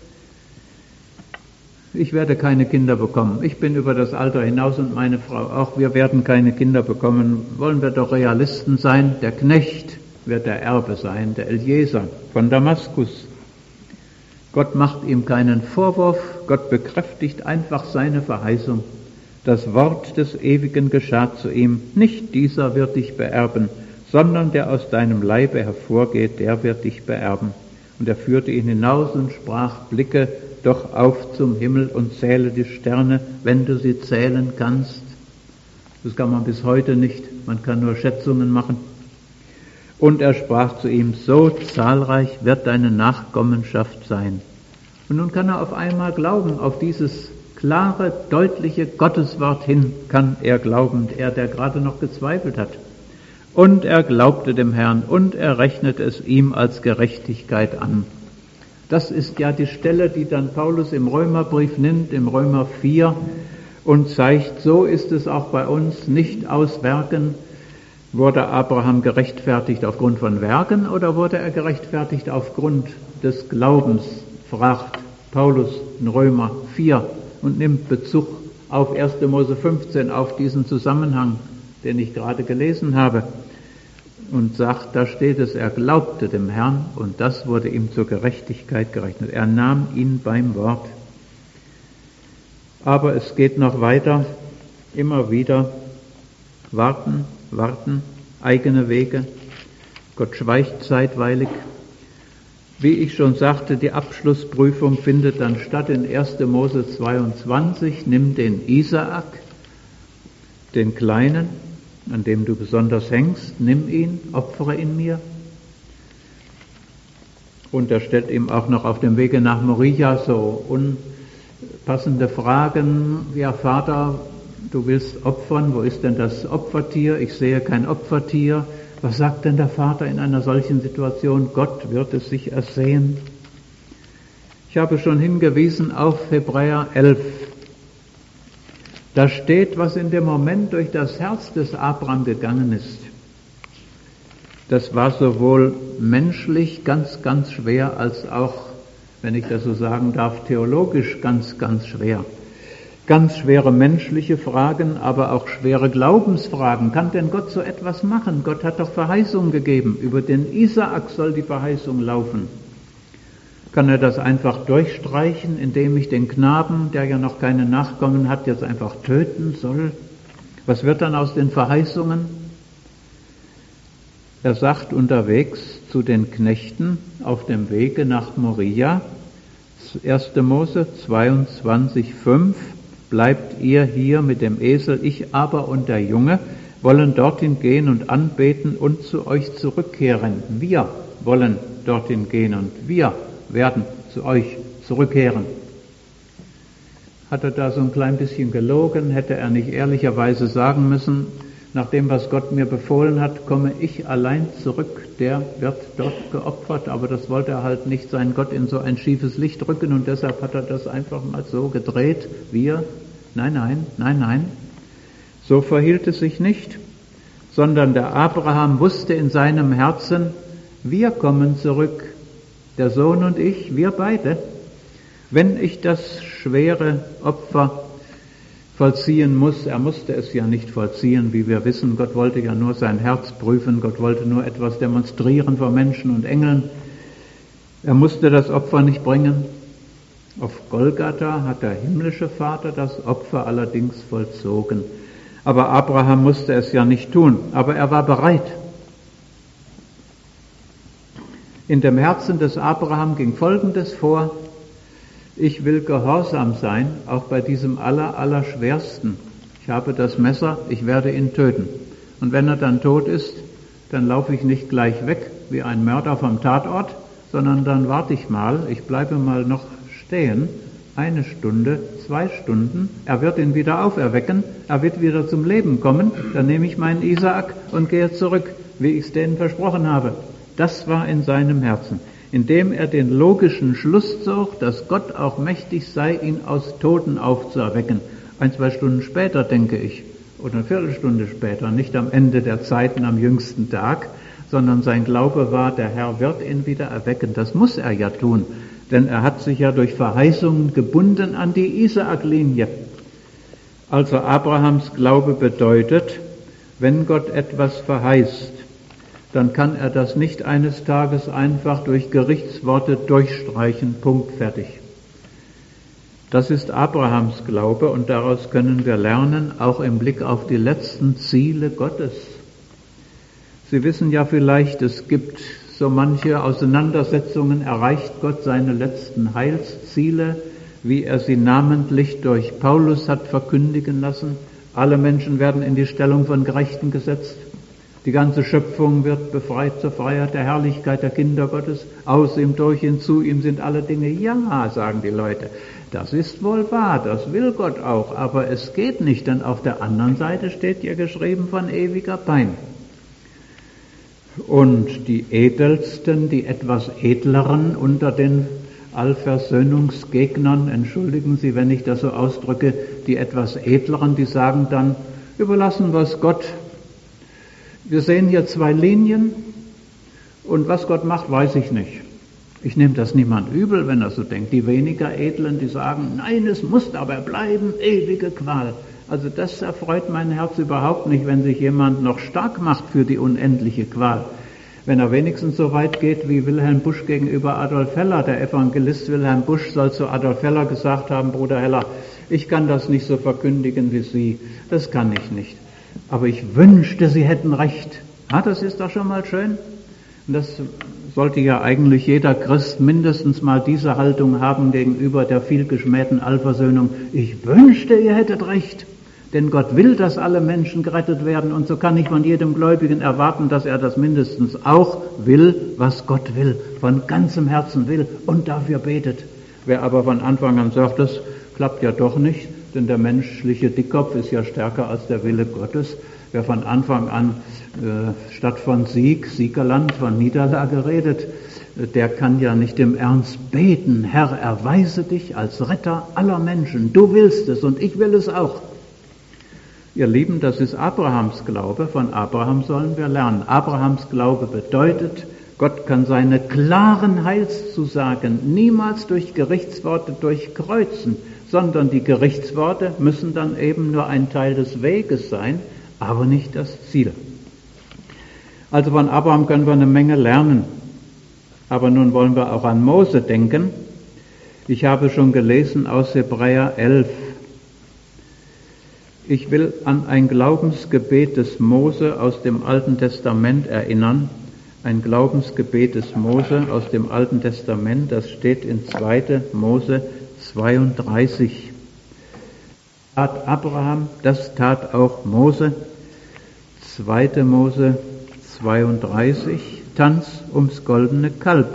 Ich werde keine Kinder bekommen. Ich bin über das Alter hinaus und meine Frau auch. Wir werden keine Kinder bekommen. Wollen wir doch Realisten sein? Der Knecht wird der Erbe sein, der Eliezer von Damaskus. Gott macht ihm keinen Vorwurf, Gott bekräftigt einfach seine Verheißung. Das Wort des Ewigen geschah zu ihm, nicht dieser wird dich beerben, sondern der aus deinem Leibe hervorgeht, der wird dich beerben. Und er führte ihn hinaus und sprach, blicke doch auf zum Himmel und zähle die Sterne, wenn du sie zählen kannst. Das kann man bis heute nicht, man kann nur Schätzungen machen. Und er sprach zu ihm, so zahlreich wird deine Nachkommenschaft sein. Und nun kann er auf einmal glauben, auf dieses klare, deutliche Gotteswort hin kann er glauben, er, der gerade noch gezweifelt hat. Und er glaubte dem Herrn und er rechnete es ihm als Gerechtigkeit an. Das ist ja die Stelle, die dann Paulus im Römerbrief nimmt, im Römer vier, und zeigt, so ist es auch bei uns, nicht aus Werken. Wurde Abraham gerechtfertigt aufgrund von Werken oder wurde er gerechtfertigt aufgrund des Glaubens, fragt Paulus in Römer vier und nimmt Bezug auf erster Mose fünfzehn, auf diesen Zusammenhang, den ich gerade gelesen habe, und sagt, da steht es, er glaubte dem Herrn und das wurde ihm zur Gerechtigkeit gerechnet. Er nahm ihn beim Wort. Aber es geht noch weiter, immer wieder warten, warten, eigene Wege. Gott schweigt zeitweilig. Wie ich schon sagte, die Abschlussprüfung findet dann statt in erster Mose zweiundzwanzig. Nimm den Isaak, den Kleinen, an dem du besonders hängst, nimm ihn, opfere ihn mir. Und er stellt ihm auch noch auf dem Wege nach Moria so unpassende Fragen. Ja, Vater, du willst opfern, wo ist denn das Opfertier? Ich sehe kein Opfertier. Was sagt denn der Vater in einer solchen Situation? Gott wird es sich ersehen. Ich habe schon hingewiesen auf Hebräer elf. Da steht, was in dem Moment durch das Herz des Abraham gegangen ist. Das war sowohl menschlich ganz, ganz schwer, als auch, wenn ich das so sagen darf, theologisch ganz, ganz schwer. Ganz schwere menschliche Fragen, aber auch schwere Glaubensfragen. Kann denn Gott so etwas machen? Gott hat doch Verheißung gegeben. Über den Isaak soll die Verheißung laufen. Kann er das einfach durchstreichen, indem ich den Knaben, der ja noch keine Nachkommen hat, jetzt einfach töten soll? Was wird dann aus den Verheißungen? Er sagt unterwegs zu den Knechten auf dem Wege nach Moria, erster Mose zweiundzwanzig, fünf, bleibt ihr hier mit dem Esel, ich aber und der Junge wollen dorthin gehen und anbeten und zu euch zurückkehren. Wir wollen dorthin gehen und wir werden zu euch zurückkehren. Hat er da so ein klein bisschen gelogen? Hätte er nicht ehrlicherweise sagen müssen, nach dem, was Gott mir befohlen hat, komme ich allein zurück, der wird dort geopfert, aber das wollte er halt nicht sein Gott in so ein schiefes Licht rücken und deshalb hat er das einfach mal so gedreht, wir, nein, nein, nein, nein, so verhielt es sich nicht, sondern der Abraham wusste in seinem Herzen, wir kommen zurück, der Sohn und ich, wir beide, wenn ich das schwere Opfer vollziehen muss. Er musste es ja nicht vollziehen, wie wir wissen. Gott wollte ja nur sein Herz prüfen. Gott wollte nur etwas demonstrieren vor Menschen und Engeln. Er musste das Opfer nicht bringen. Auf Golgatha hat der himmlische Vater das Opfer allerdings vollzogen. Aber Abraham musste es ja nicht tun. Aber er war bereit. In dem Herzen des Abraham ging Folgendes vor: Ich will gehorsam sein, auch bei diesem aller, aller Schwersten. Ich habe das Messer, ich werde ihn töten. Und wenn er dann tot ist, dann laufe ich nicht gleich weg wie ein Mörder vom Tatort, sondern dann warte ich mal, ich bleibe mal noch stehen eine Stunde, zwei Stunden, er wird ihn wieder auferwecken, er wird wieder zum Leben kommen, dann nehme ich meinen Isaak und gehe zurück, wie ich es denen versprochen habe. Das war in seinem Herzen, indem er den logischen Schluss zog, dass Gott auch mächtig sei, ihn aus Toten aufzuerwecken. Ein, zwei Stunden später, denke ich, oder eine Viertelstunde später, nicht am Ende der Zeiten, am jüngsten Tag, sondern sein Glaube war, der Herr wird ihn wieder erwecken. Das muss er ja tun, denn er hat sich ja durch Verheißungen gebunden an die Isaak-Linie. Also Abrahams Glaube bedeutet, wenn Gott etwas verheißt, dann kann er das nicht eines Tages einfach durch Gerichtsworte durchstreichen, Punkt, fertig. Das ist Abrahams Glaube und daraus können wir lernen, auch im Blick auf die letzten Ziele Gottes. Sie wissen ja vielleicht, es gibt so manche Auseinandersetzungen, erreicht Gott seine letzten Heilsziele, wie er sie namentlich durch Paulus hat verkündigen lassen. Alle Menschen werden in die Stellung von Gerechten gesetzt. Die ganze Schöpfung wird befreit zur Freiheit der Herrlichkeit der Kinder Gottes. Aus ihm, durch ihn, zu ihm sind alle Dinge. Ja, sagen die Leute, das ist wohl wahr, das will Gott auch, aber es geht nicht, denn auf der anderen Seite steht ja geschrieben von ewiger Pein. Und die Edelsten, die etwas Edleren unter den Allversöhnungsgegnern, entschuldigen Sie, wenn ich das so ausdrücke, die etwas Edleren, die sagen dann, überlassen wir es Gott. Wir sehen hier zwei Linien und was Gott macht, weiß ich nicht. Ich nehme das niemand übel, wenn er so denkt. Die weniger Edlen, die sagen, nein, es muss dabei bleiben, ewige Qual. Also das erfreut mein Herz überhaupt nicht, wenn sich jemand noch stark macht für die unendliche Qual. Wenn er wenigstens so weit geht wie Wilhelm Busch gegenüber Adolf Heller. Der Evangelist Wilhelm Busch soll zu Adolf Heller gesagt haben, Bruder Heller, ich kann das nicht so verkündigen wie Sie. Das kann ich nicht. Aber ich wünschte, Sie hätten recht. Ah, das ist doch schon mal schön. Und das sollte ja eigentlich jeder Christ mindestens mal diese Haltung haben gegenüber der vielgeschmähten Allversöhnung. Ich wünschte, ihr hättet recht. Denn Gott will, dass alle Menschen gerettet werden und so kann ich von jedem Gläubigen erwarten, dass er das mindestens auch will, was Gott will, von ganzem Herzen will und dafür betet. Wer aber von Anfang an sagt, das klappt ja doch nicht, denn der menschliche Dickkopf ist ja stärker als der Wille Gottes. Wer von Anfang an äh, statt von Sieg, Siegerland, von Niederlage redet, äh, der kann ja nicht im Ernst beten, Herr, erweise dich als Retter aller Menschen. Du willst es und ich will es auch. Ihr Lieben, das ist Abrahams Glaube. Von Abraham sollen wir lernen. Abrahams Glaube bedeutet, Gott kann seine klaren Heilszusagen niemals durch Gerichtsworte durchkreuzen, sondern die Gerichtsworte müssen dann eben nur ein Teil des Weges sein, aber nicht das Ziel. Also von Abraham können wir eine Menge lernen. Aber nun wollen wir auch an Mose denken. Ich habe schon gelesen aus Hebräer elf. Ich will an ein Glaubensgebet des Mose aus dem Alten Testament erinnern. Ein Glaubensgebet des Mose aus dem Alten Testament, das steht in zweiter Mose zweiunddreißig. Das tat Abraham, das tat auch Mose. zweiter Mose zweiunddreißig, Tanz ums goldene Kalb.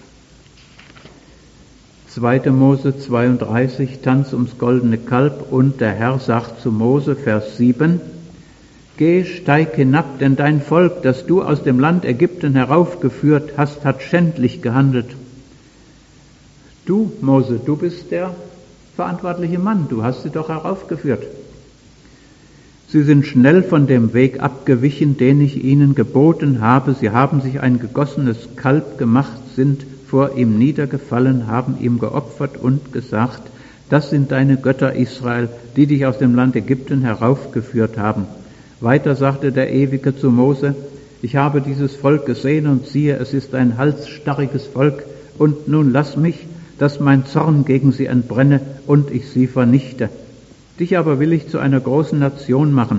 zweiter Mose zweiunddreißig, Tanz ums goldene Kalb, und der Herr sagt zu Mose, Vers sieben, Geh, steig hinab, denn dein Volk, das du aus dem Land Ägypten heraufgeführt hast, hat schändlich gehandelt. Du, Mose, du bist der verantwortliche Mann, du hast sie doch heraufgeführt. Sie sind schnell von dem Weg abgewichen, den ich ihnen geboten habe. Sie haben sich ein gegossenes Kalb gemacht, sind vor ihm niedergefallen, haben ihm geopfert und gesagt, das sind deine Götter, Israel, die dich aus dem Land Ägypten heraufgeführt haben. Weiter sagte der Ewige zu Mose, ich habe dieses Volk gesehen und siehe, es ist ein halsstarriges Volk, und nun lass mich, dass mein Zorn gegen sie entbrenne und ich sie vernichte. Dich aber will ich zu einer großen Nation machen.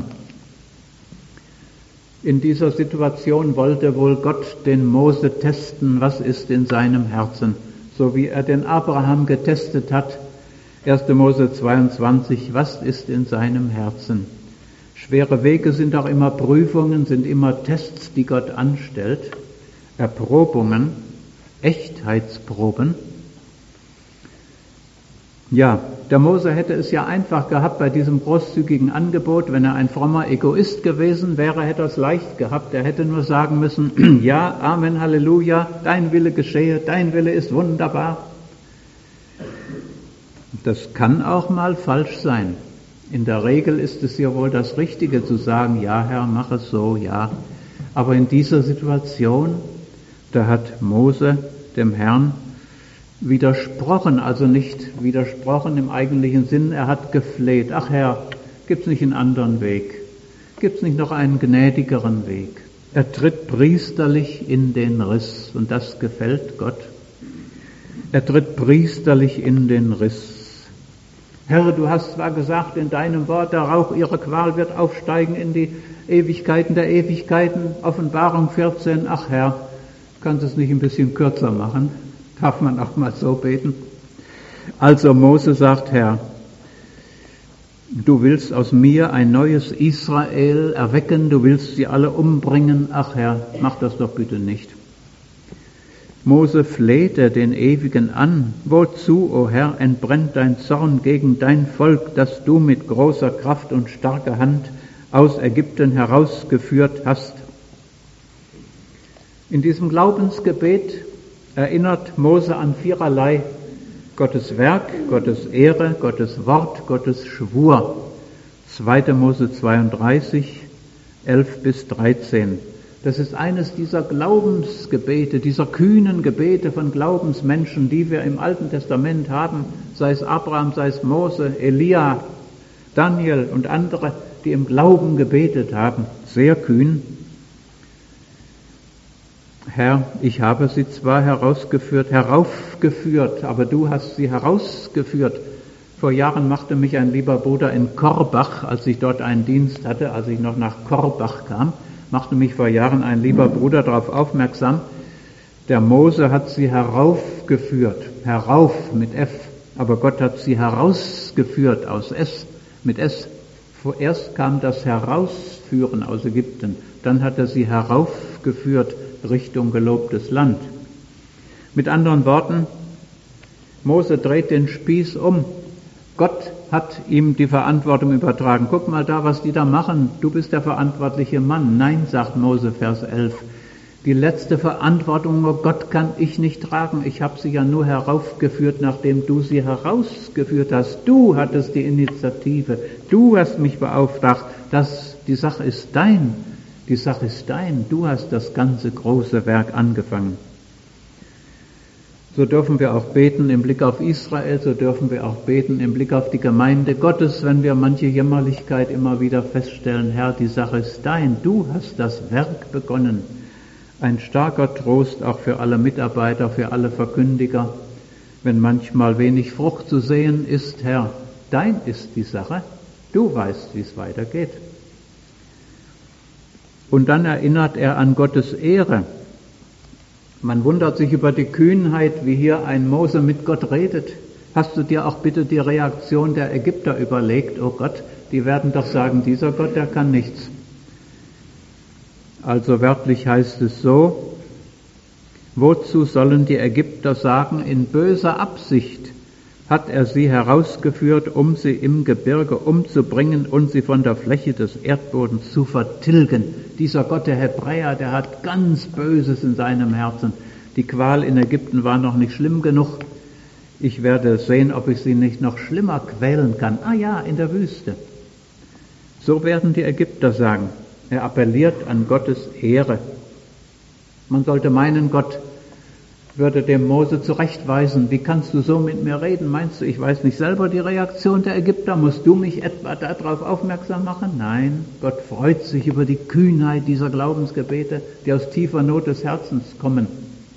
In dieser Situation wollte wohl Gott den Mose testen, was ist in seinem Herzen, so wie er den Abraham getestet hat. erster Mose zweiundzwanzig, was ist in seinem Herzen? Schwere Wege sind auch immer Prüfungen, sind immer Tests, die Gott anstellt, Erprobungen, Echtheitsproben. Ja, der Mose hätte es ja einfach gehabt bei diesem großzügigen Angebot. Wenn er ein frommer Egoist gewesen wäre, hätte er es leicht gehabt. Er hätte nur sagen müssen, ja, Amen, Halleluja, dein Wille geschehe, dein Wille ist wunderbar. Das kann auch mal falsch sein. In der Regel ist es ja wohl das Richtige zu sagen, ja Herr, mach es so, ja. Aber in dieser Situation, da hat Mose dem Herrn widersprochen, also nicht widersprochen im eigentlichen Sinn, er hat gefleht, ach Herr, gibt's nicht einen anderen Weg, gibt's nicht noch einen gnädigeren Weg. Er tritt priesterlich in den Riss und das gefällt Gott. Er tritt priesterlich in den Riss. Herr, du hast zwar gesagt in deinem Wort, der Rauch ihrer Qual wird aufsteigen in die Ewigkeiten der Ewigkeiten, Offenbarung vierzehn, ach Herr, kannst du es nicht ein bisschen kürzer machen? Darf man auch mal so beten? Also Mose sagt, Herr, du willst aus mir ein neues Israel erwecken, du willst sie alle umbringen, ach Herr, mach das doch bitte nicht. Mose flehte den Ewigen an, wozu, o Herr, entbrennt dein Zorn gegen dein Volk, das du mit großer Kraft und starker Hand aus Ägypten herausgeführt hast. In diesem Glaubensgebet erinnert Mose an viererlei: Gottes Werk, Gottes Ehre, Gottes Wort, Gottes Schwur. zweiter Mose zweiunddreißig, elf bis dreizehn. Das ist eines dieser Glaubensgebete, dieser kühnen Gebete von Glaubensmenschen, die wir im Alten Testament haben, sei es Abraham, sei es Mose, Elia, Daniel und andere, die im Glauben gebetet haben. Sehr kühn. Herr, ich habe sie zwar herausgeführt, heraufgeführt, aber du hast sie herausgeführt. Vor Jahren machte mich ein lieber Bruder in Korbach, als ich dort einen Dienst hatte, als ich noch nach Korbach kam, machte mich vor Jahren ein lieber Bruder darauf aufmerksam, der Mose hat sie heraufgeführt, herauf mit F, aber Gott hat sie herausgeführt aus S, mit S. Vorerst kam das Herausführen aus Ägypten, dann hat er sie heraufgeführt Richtung gelobtes Land. Mit anderen Worten, Mose dreht den Spieß um. Gott hat ihm die Verantwortung übertragen. Guck mal da, was die da machen. Du bist der verantwortliche Mann. Nein, sagt Mose, Vers elf. Die letzte Verantwortung, oh Gott, kann ich nicht tragen. Ich habe sie ja nur heraufgeführt, nachdem du sie herausgeführt hast. Du hattest die Initiative. Du hast mich beauftragt. Das, die Sache ist dein. Die Sache ist dein. Du hast das ganze große Werk angefangen. So dürfen wir auch beten im Blick auf Israel, so dürfen wir auch beten im Blick auf die Gemeinde Gottes, wenn wir manche Jämmerlichkeit immer wieder feststellen, Herr, die Sache ist dein, du hast das Werk begonnen. Ein starker Trost auch für alle Mitarbeiter, für alle Verkündiger, wenn manchmal wenig Frucht zu sehen ist, Herr, dein ist die Sache, du weißt, wie es weitergeht. Und dann erinnert er an Gottes Ehre. Man wundert sich über die Kühnheit, wie hier ein Mose mit Gott redet. Hast du dir auch bitte die Reaktion der Ägypter überlegt? Oh Gott, die werden doch sagen, dieser Gott, der kann nichts. Also wörtlich heißt es so, wozu sollen die Ägypter sagen, in böser Absicht hat er sie herausgeführt, um sie im Gebirge umzubringen und sie von der Fläche des Erdbodens zu vertilgen. Dieser Gott der Hebräer, der hat ganz Böses in seinem Herzen. Die Qual in Ägypten war noch nicht schlimm genug. Ich werde sehen, ob ich sie nicht noch schlimmer quälen kann. Ah ja, in der Wüste. So werden die Ägypter sagen. Er appelliert an Gottes Ehre. Man sollte meinen, Gott würde dem Mose zurechtweisen, wie kannst du so mit mir reden? Meinst du, ich weiß nicht selber die Reaktion der Ägypter? Musst du mich etwa darauf aufmerksam machen? Nein, Gott freut sich über die Kühnheit dieser Glaubensgebete, die aus tiefer Not des Herzens kommen.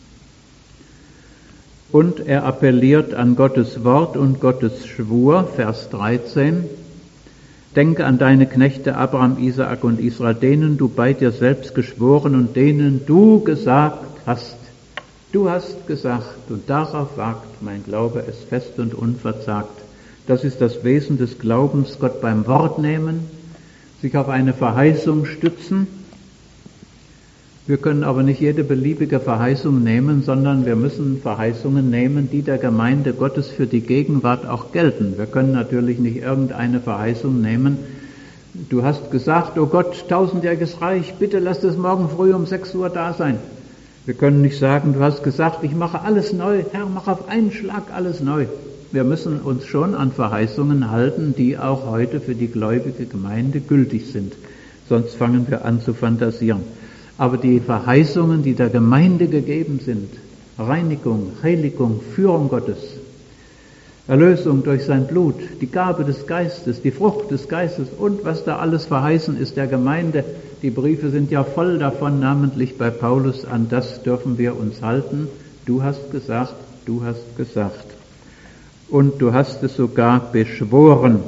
Und er appelliert an Gottes Wort und Gottes Schwur, Vers dreizehn. Denke an deine Knechte Abraham, Isaak und Israel, denen du bei dir selbst geschworen und denen du gesagt hast. Du hast gesagt, und darauf wagt mein Glaube es fest und unverzagt. Das ist das Wesen des Glaubens, Gott beim Wort nehmen, sich auf eine Verheißung stützen Wir können aber nicht jede beliebige Verheißung nehmen, sondern wir müssen Verheißungen nehmen, die der Gemeinde Gottes für die Gegenwart auch gelten. Wir können natürlich nicht irgendeine Verheißung nehmen. Du hast gesagt, oh Gott, tausendjähriges Reich, bitte lass es morgen früh um sechs Uhr da sein. Wir können nicht sagen, du hast gesagt, ich mache alles neu. Herr, mach auf einen Schlag alles neu. Wir müssen uns schon an Verheißungen halten, die auch heute für die gläubige Gemeinde gültig sind. Sonst fangen wir an zu fantasieren. Aber die Verheißungen, die der Gemeinde gegeben sind, Reinigung, Heiligung, Führung Gottes, Erlösung durch sein Blut, die Gabe des Geistes, die Frucht des Geistes und was da alles verheißen ist der Gemeinde, die Briefe sind ja voll davon, namentlich bei Paulus, an das dürfen wir uns halten. Du hast gesagt, du hast gesagt. Und du hast es sogar beschworen.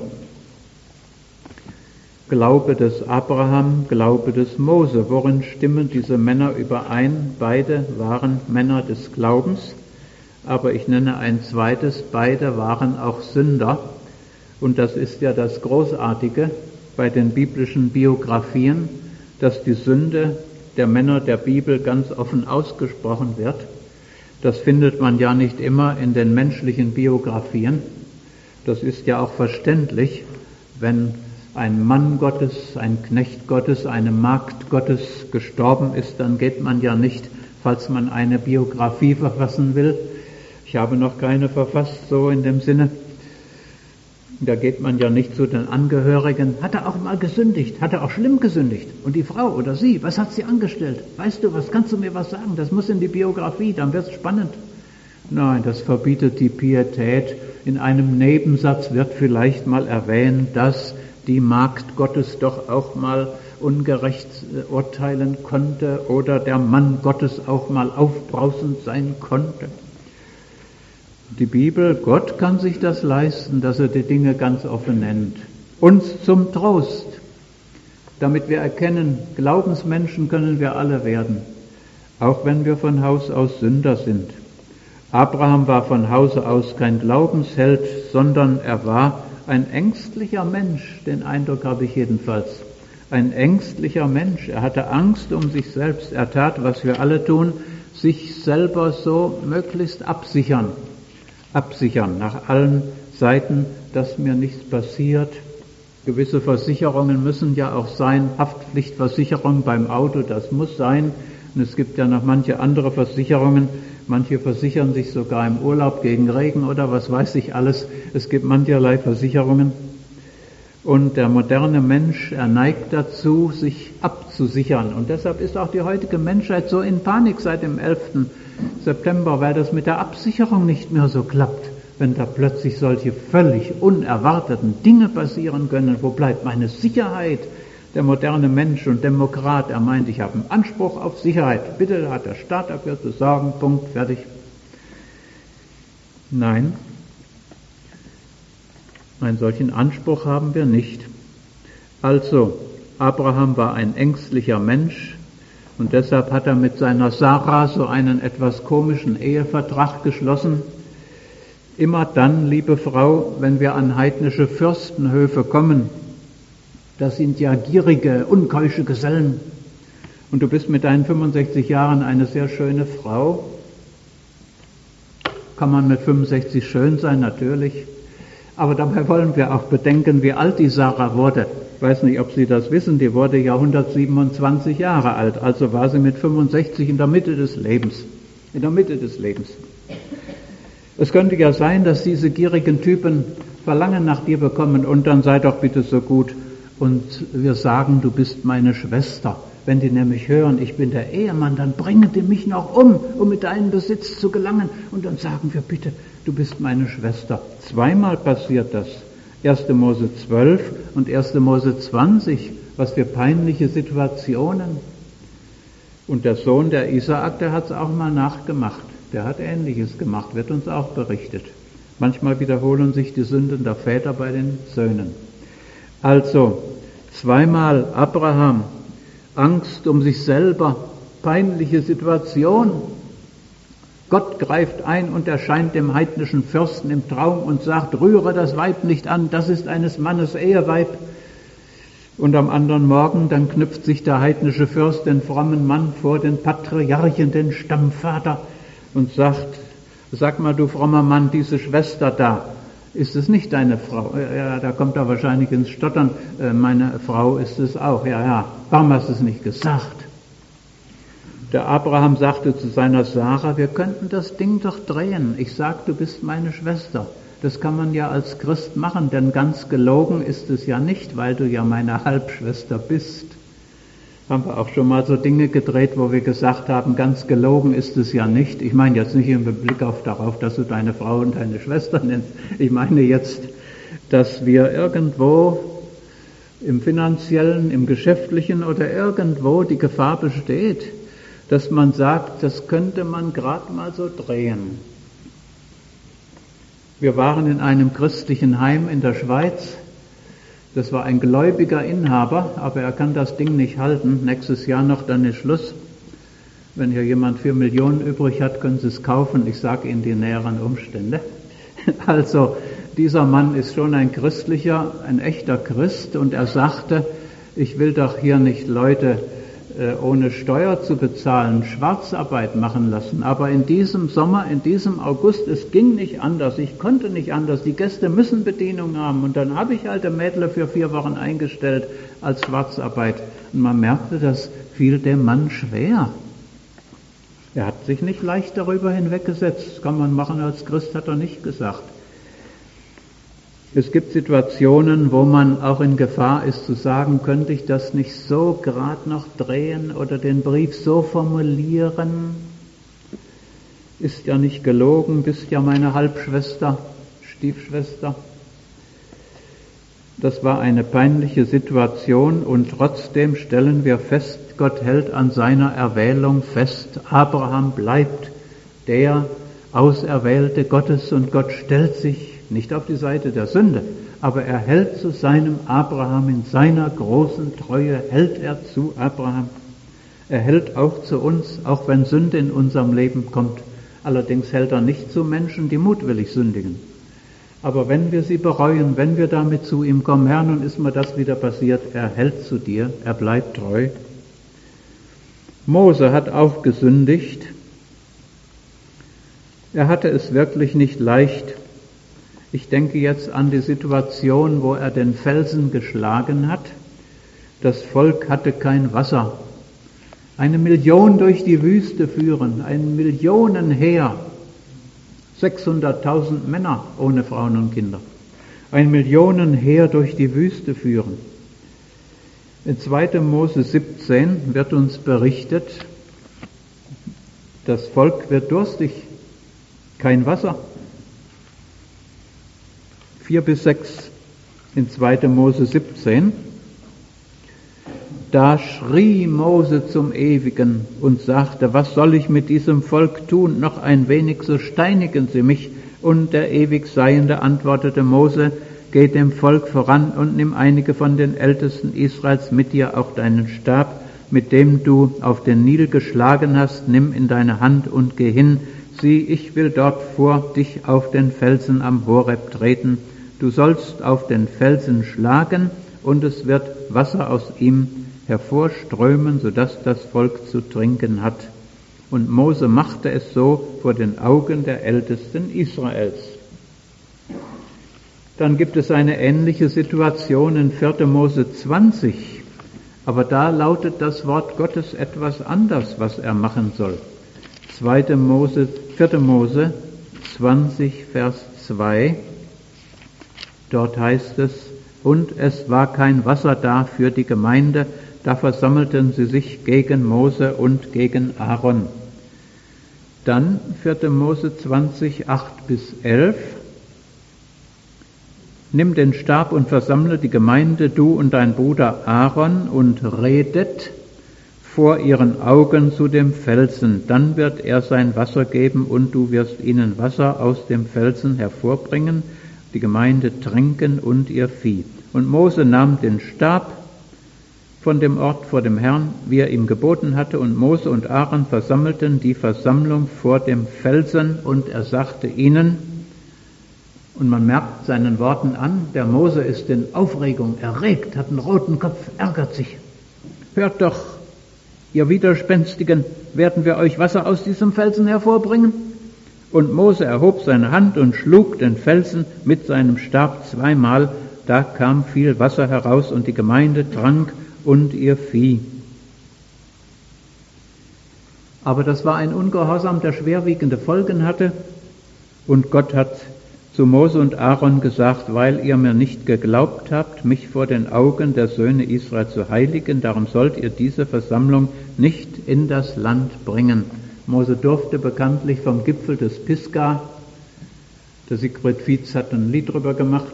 Glaube des Abraham, Glaube des Mose. Worin stimmen diese Männer überein? Beide waren Männer des Glaubens, aber ich nenne ein zweites, beide waren auch Sünder. Und das ist ja das Großartige bei den biblischen Biografien, dass die Sünde der Männer der Bibel ganz offen ausgesprochen wird. Das findet man ja nicht immer in den menschlichen Biografien. Das ist ja auch verständlich, wenn ein Mann Gottes, ein Knecht Gottes, eine Magd Gottes gestorben ist, dann geht man ja nicht, falls man eine Biografie verfassen will. Ich habe noch keine verfasst, so in dem Sinne. Da geht man ja nicht zu den Angehörigen. Hat er auch mal gesündigt? Hat er auch schlimm gesündigt? Und die Frau oder sie, was hat sie angestellt? Weißt du, was kannst du mir was sagen? Das muss in die Biografie, dann wird's spannend. Nein, das verbietet die Pietät. In einem Nebensatz wird vielleicht mal erwähnt, dass die Magd Gottes doch auch mal ungerecht urteilen konnte oder der Mann Gottes auch mal aufbrausend sein konnte. Die Bibel, Gott kann sich das leisten, dass er die Dinge ganz offen nennt. Uns zum Trost, damit wir erkennen, Glaubensmenschen können wir alle werden, auch wenn wir von Haus aus Sünder sind. Abraham war von Hause aus kein Glaubensheld, sondern er war ein ängstlicher Mensch, den Eindruck habe ich jedenfalls. Ein ängstlicher Mensch. Er hatte Angst um sich selbst. Er tat, was wir alle tun, sich selber so möglichst absichern. Absichern nach allen Seiten, dass mir nichts passiert. Gewisse Versicherungen müssen ja auch sein. Haftpflichtversicherung beim Auto, das muss sein. Und es gibt ja noch manche andere Versicherungen. Manche versichern sich sogar im Urlaub gegen Regen oder was weiß ich alles. Es gibt mancherlei Versicherungen. Und der moderne Mensch, er neigt dazu, sich abzusichern. Und deshalb ist auch die heutige Menschheit so in Panik seit dem elften September, weil das mit der Absicherung nicht mehr so klappt. Wenn da plötzlich solche völlig unerwarteten Dinge passieren können, wo bleibt meine Sicherheit? Der moderne Mensch und Demokrat, er meint, ich habe einen Anspruch auf Sicherheit. Bitte, da hat der Staat dafür zu sorgen, Punkt, fertig. Nein, einen solchen Anspruch haben wir nicht. Also, Abraham war ein ängstlicher Mensch und deshalb hat er mit seiner Sarah so einen etwas komischen Ehevertrag geschlossen. Immer dann, liebe Frau, wenn wir an heidnische Fürstenhöfe kommen, das sind ja gierige, unkeusche Gesellen. Und du bist mit deinen fünfundsechzig Jahren eine sehr schöne Frau. Kann man mit fünfundsechzig schön sein? Natürlich. Aber dabei wollen wir auch bedenken, wie alt die Sarah wurde. Ich weiß nicht, ob Sie das wissen, die wurde ja hundertsiebenundzwanzig Jahre alt. Also war sie mit fünfundsechzig in der Mitte des Lebens. In der Mitte des Lebens. Es könnte ja sein, dass diese gierigen Typen Verlangen nach dir bekommen und dann sei doch bitte so gut und wir sagen, du bist meine Schwester. Wenn die nämlich hören, ich bin der Ehemann, dann bringen die mich noch um, um mit deinem Besitz zu gelangen. Und dann sagen wir, bitte, du bist meine Schwester. Zweimal passiert das. erste Mose zwölf und erste Mose zwanzig. Was für peinliche Situationen. Und der Sohn, der Isaak, der hat es auch mal nachgemacht. Der hat Ähnliches gemacht, wird uns auch berichtet. Manchmal wiederholen sich die Sünden der Väter bei den Söhnen. Also, zweimal Abraham, Angst um sich selber, peinliche Situation. Gott greift ein und erscheint dem heidnischen Fürsten im Traum und sagt, rühre das Weib nicht an, das ist eines Mannes Eheweib. Und am anderen Morgen, dann knüpft sich der heidnische Fürst den frommen Mann vor den Patriarchen, den Stammvater, und sagt, sag mal, du frommer Mann, diese Schwester da, ist es nicht deine Frau? Ja, da kommt er wahrscheinlich ins Stottern, meine Frau ist es auch. Ja, ja, warum hast du es nicht gesagt? Der Abraham sagte zu seiner Sarah, wir könnten das Ding doch drehen. Ich sag, du bist meine Schwester. Das kann man ja als Christ machen, denn ganz gelogen ist es ja nicht, weil du ja meine Halbschwester bist. Haben wir auch schon mal so Dinge gedreht, wo wir gesagt haben, ganz gelogen ist es ja nicht. Ich meine jetzt nicht im Blick auf darauf, dass du deine Frau und deine Schwester nennst. Ich meine jetzt, dass wir irgendwo im finanziellen, im geschäftlichen oder irgendwo die Gefahr besteht, dass man sagt, das könnte man gerade mal so drehen. Wir waren in einem christlichen Heim in der Schweiz. Das war ein gläubiger Inhaber, aber er kann das Ding nicht halten. Nächstes Jahr noch, dann ist Schluss. Wenn hier jemand vier Millionen übrig hat, können Sie es kaufen. Ich sage Ihnen die näheren Umstände. Also, dieser Mann ist schon ein christlicher, ein echter Christ, und er sagte, ich will doch hier nicht Leute ohne Steuer zu bezahlen, Schwarzarbeit machen lassen. Aber in diesem Sommer, in diesem August, es ging nicht anders, ich konnte nicht anders, die Gäste müssen Bedienung haben. Und dann habe ich alte Mädler für vier Wochen eingestellt als Schwarzarbeit. Und man merkte, das fiel dem Mann schwer. Er hat sich nicht leicht darüber hinweggesetzt. Das kann man machen als Christ, hat er nicht gesagt. Es gibt Situationen, wo man auch in Gefahr ist zu sagen, könnte ich das nicht so gerade noch drehen oder den Brief so formulieren? Ist ja nicht gelogen, bist ja meine Halbschwester, Stiefschwester. Das war eine peinliche Situation, und trotzdem stellen wir fest, Gott hält an seiner Erwählung fest. Abraham bleibt der Auserwählte Gottes, und Gott stellt sich nicht auf die Seite der Sünde, aber er hält zu seinem Abraham, in seiner großen Treue hält er zu Abraham. Er hält auch zu uns, auch wenn Sünde in unserem Leben kommt. Allerdings hält er nicht zu Menschen, die mutwillig sündigen. Aber wenn wir sie bereuen, wenn wir damit zu ihm kommen, Herr, nun ist mir das wieder passiert, er hält zu dir, er bleibt treu. Mose hat auch gesündigt. Er hatte es wirklich nicht leicht. Ich denke jetzt an die Situation, wo er den Felsen geschlagen hat. Das Volk hatte kein Wasser. Eine Million durch die Wüste führen, ein Millionenheer, sechshunderttausend Männer ohne Frauen und Kinder. Ein Millionenheer durch die Wüste führen. In zweiter Mose siebzehn wird uns berichtet, das Volk wird durstig, kein Wasser. vier bis sechs in zweiter Mose siebzehn. Da schrie Mose zum Ewigen und sagte, was soll ich mit diesem Volk tun? Noch ein wenig, so steinigen sie mich. Und der Ewigseiende antwortete Mose, geh dem Volk voran und nimm einige von den Ältesten Israels mit dir, auch deinen Stab, mit dem du auf den Nil geschlagen hast, nimm in deine Hand und geh hin. Sieh, ich will dort vor dich auf den Felsen am Horeb treten. Du sollst auf den Felsen schlagen, und es wird Wasser aus ihm hervorströmen, sodass das Volk zu trinken hat. Und Mose machte es so vor den Augen der Ältesten Israels. Dann gibt es eine ähnliche Situation in vierter Mose zwanzig, aber da lautet das Wort Gottes etwas anders, was er machen soll. zweiter Mose, vierter Mose zwanzig, Vers zwei. Dort heißt es, und es war kein Wasser da für die Gemeinde, da versammelten sie sich gegen Mose und gegen Aaron. Dann vierter Mose zwanzig, acht bis elf. Nimm den Stab und versammle die Gemeinde, du und dein Bruder Aaron, und redet vor ihren Augen zu dem Felsen. Dann wird er sein Wasser geben, und du wirst ihnen Wasser aus dem Felsen hervorbringen, die Gemeinde trinken und ihr Vieh. Und Mose nahm den Stab von dem Ort vor dem Herrn, wie er ihm geboten hatte, und Mose und Aaron versammelten die Versammlung vor dem Felsen, und er sagte ihnen, Und man merkt seinen Worten an, der Mose ist in Aufregung, erregt, hat einen roten Kopf, ärgert sich. Hört doch, ihr Widerspenstigen, werden wir euch Wasser aus diesem Felsen hervorbringen? Und Mose erhob seine Hand und schlug den Felsen mit seinem Stab zweimal. Da kam viel Wasser heraus und die Gemeinde trank und ihr Vieh. Aber das war ein Ungehorsam, der schwerwiegende Folgen hatte. Und Gott hat zu Mose und Aaron gesagt, weil ihr mir nicht geglaubt habt, mich vor den Augen der Söhne Israel zu heiligen, darum sollt ihr diese Versammlung nicht in das Land bringen. Mose durfte bekanntlich vom Gipfel des Pisgah, der Siegfried Fietz hat ein Lied drüber gemacht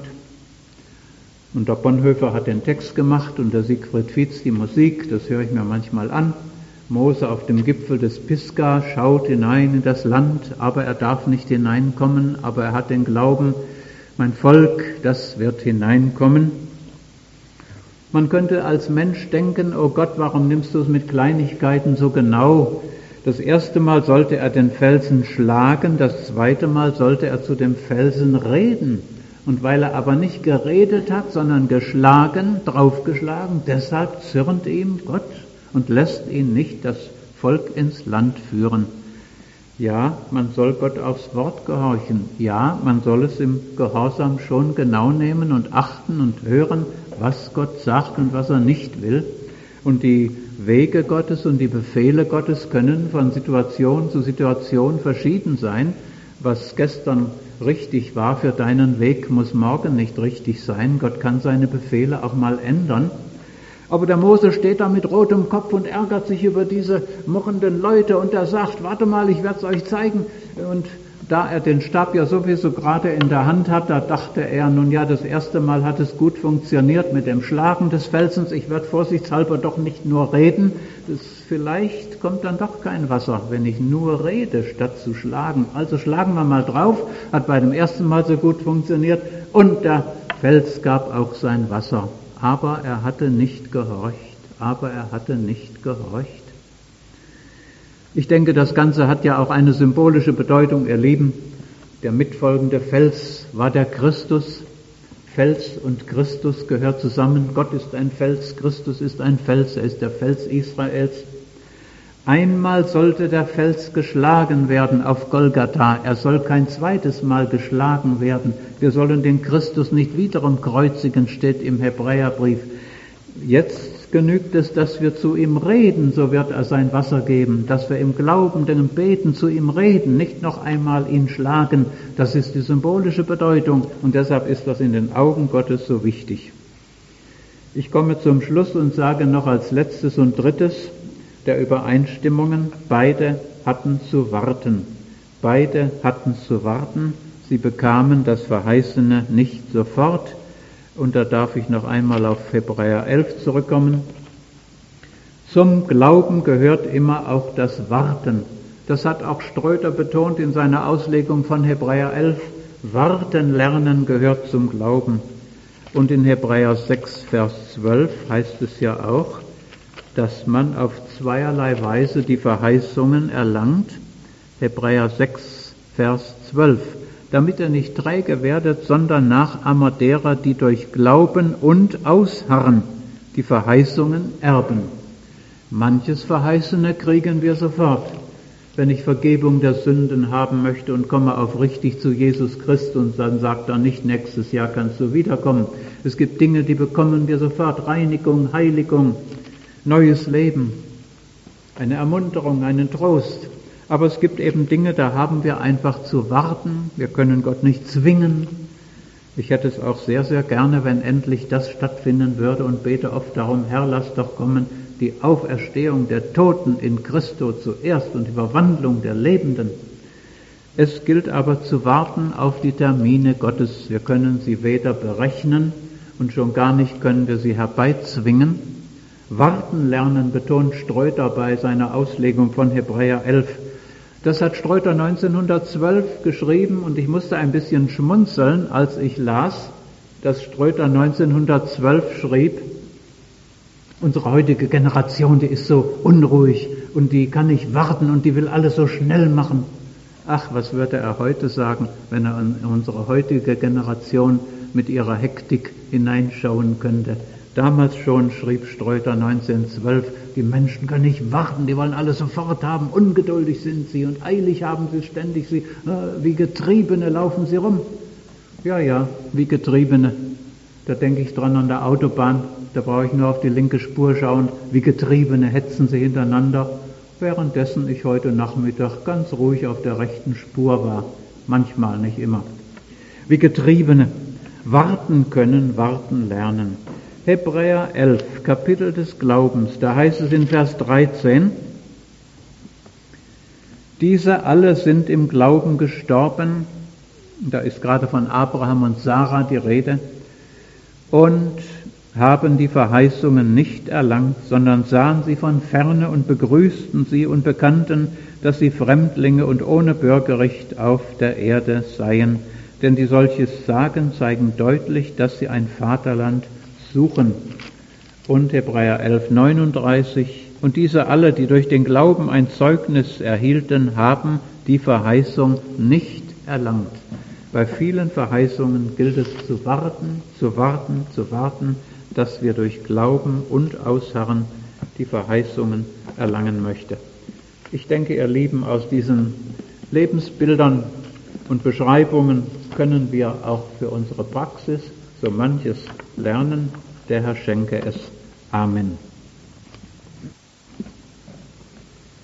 und der Bonhoeffer hat den Text gemacht und der Siegfried Fietz die Musik, das höre ich mir manchmal an. Mose auf dem Gipfel des Pisgah schaut hinein in das Land, aber er darf nicht hineinkommen, aber er hat den Glauben, mein Volk, das wird hineinkommen. Man könnte als Mensch denken, oh Gott, warum nimmst du es mit Kleinigkeiten so genau? Das erste Mal sollte er den Felsen schlagen, das zweite Mal sollte er zu dem Felsen reden. Und weil er aber nicht geredet hat, sondern geschlagen, draufgeschlagen, deshalb zürnt ihm Gott und lässt ihn nicht das Volk ins Land führen. Ja, man soll Gott aufs Wort gehorchen. Ja, man soll es im Gehorsam schon genau nehmen und achten und hören, was Gott sagt und was er nicht will. Und die Wege Gottes und die Befehle Gottes können von Situation zu Situation verschieden sein. Was gestern richtig war für deinen Weg, muss morgen nicht richtig sein. Gott kann seine Befehle auch mal ändern. Aber der Mose steht da mit rotem Kopf und ärgert sich über diese murrenden Leute und er sagt, warte mal, ich werde es euch zeigen. Und da er den Stab ja sowieso gerade in der Hand hat, da dachte er, nun ja, das erste Mal hat es gut funktioniert mit dem Schlagen des Felsens. Ich werde vorsichtshalber doch nicht nur reden. Das, vielleicht kommt dann doch kein Wasser, wenn ich nur rede, statt zu schlagen. Also schlagen wir mal drauf. Hat bei dem ersten Mal so gut funktioniert. Und der Fels gab auch sein Wasser. Aber er hatte nicht gehorcht. Aber er hatte nicht gehorcht. Ich denke, das Ganze hat ja auch eine symbolische Bedeutung, ihr Lieben. Der mitfolgende Fels war der Christus. Fels und Christus gehört zusammen. Gott ist ein Fels, Christus ist ein Fels, er ist der Fels Israels. Einmal sollte der Fels geschlagen werden auf Golgatha. Er soll kein zweites Mal geschlagen werden. Wir sollen den Christus nicht wiederum kreuzigen, steht im Hebräerbrief. Jetzt genügt es, dass wir zu ihm reden, so wird er sein Wasser geben, dass wir im Glauben, dem Beten zu ihm reden, nicht noch einmal ihn schlagen. Das ist die symbolische Bedeutung und deshalb ist das in den Augen Gottes so wichtig. Ich komme zum Schluss und sage noch als letztes und drittes der Übereinstimmungen, beide hatten zu warten. Beide hatten zu warten, sie bekamen das Verheißene nicht sofort. Und da darf ich noch einmal auf Hebräer elf zurückkommen. Zum Glauben gehört immer auch das Warten. Das hat auch Ströter betont in seiner Auslegung von Hebräer elf. Warten lernen gehört zum Glauben. Und in Hebräer sechs, Vers zwölf heißt es ja auch, dass man auf zweierlei Weise die Verheißungen erlangt. Hebräer sechs, Vers zwölf. Damit ihr nicht träge werdet, sondern Nachahmer derer, die durch Glauben und Ausharren die Verheißungen erben. Manches Verheißene kriegen wir sofort. Wenn ich Vergebung der Sünden haben möchte und komme auf richtig zu Jesus Christus und dann sagt er nicht, nächstes Jahr kannst du wiederkommen. Es gibt Dinge, die bekommen wir sofort. Reinigung, Heiligung, neues Leben, eine Ermunterung, einen Trost. Aber es gibt eben Dinge, da haben wir einfach zu warten. Wir können Gott nicht zwingen. Ich hätte es auch sehr, sehr gerne, wenn endlich das stattfinden würde und bete oft darum, Herr, lass doch kommen die Auferstehung der Toten in Christo zuerst und die Verwandlung der Lebenden. Es gilt aber zu warten auf die Termine Gottes. Wir können sie weder berechnen und schon gar nicht können wir sie herbeizwingen. Warten lernen betont Ströter bei seiner Auslegung von Hebräer elf. Das hat Ströter neunzehnhundertzwölf geschrieben und ich musste ein bisschen schmunzeln, als ich las, dass Ströter neunzehnhundertzwölf schrieb, unsere heutige Generation, die ist so unruhig und die kann nicht warten und die will alles so schnell machen. Ach, was würde er heute sagen, wenn er in unsere heutige Generation mit ihrer Hektik hineinschauen könnte. Damals schon schrieb Streuter neunzehnhundertzwölf, die Menschen können nicht warten, die wollen alles sofort haben, ungeduldig sind sie und eilig haben sie ständig, sie, äh, wie Getriebene laufen sie rum. Ja, ja, wie Getriebene. Da denke ich dran an der Autobahn, da brauche ich nur auf die linke Spur schauen, wie Getriebene hetzen sie hintereinander, währenddessen ich heute Nachmittag ganz ruhig auf der rechten Spur war, manchmal, nicht immer. Wie Getriebene warten können, warten lernen. Hebräer elf, Kapitel des Glaubens, da heißt es in Vers dreizehn, diese alle sind im Glauben gestorben, da ist gerade von Abraham und Sarah die Rede, und haben die Verheißungen nicht erlangt, sondern sahen sie von ferne und begrüßten sie und bekannten, dass sie Fremdlinge und ohne Bürgerrecht auf der Erde seien. Denn die solches sagen, zeigen deutlich, dass sie ein Vaterland suchen. Und Hebräer elf, neununddreißig, und diese alle, die durch den Glauben ein Zeugnis erhielten, haben die Verheißung nicht erlangt. Bei vielen Verheißungen gilt es zu warten, zu warten, zu warten, dass wir durch Glauben und Ausharren die Verheißungen erlangen möchten. Ich denke, ihr Lieben, aus diesen Lebensbildern und Beschreibungen können wir auch für unsere Praxis so manches lernen. Der Herr schenke es. Amen.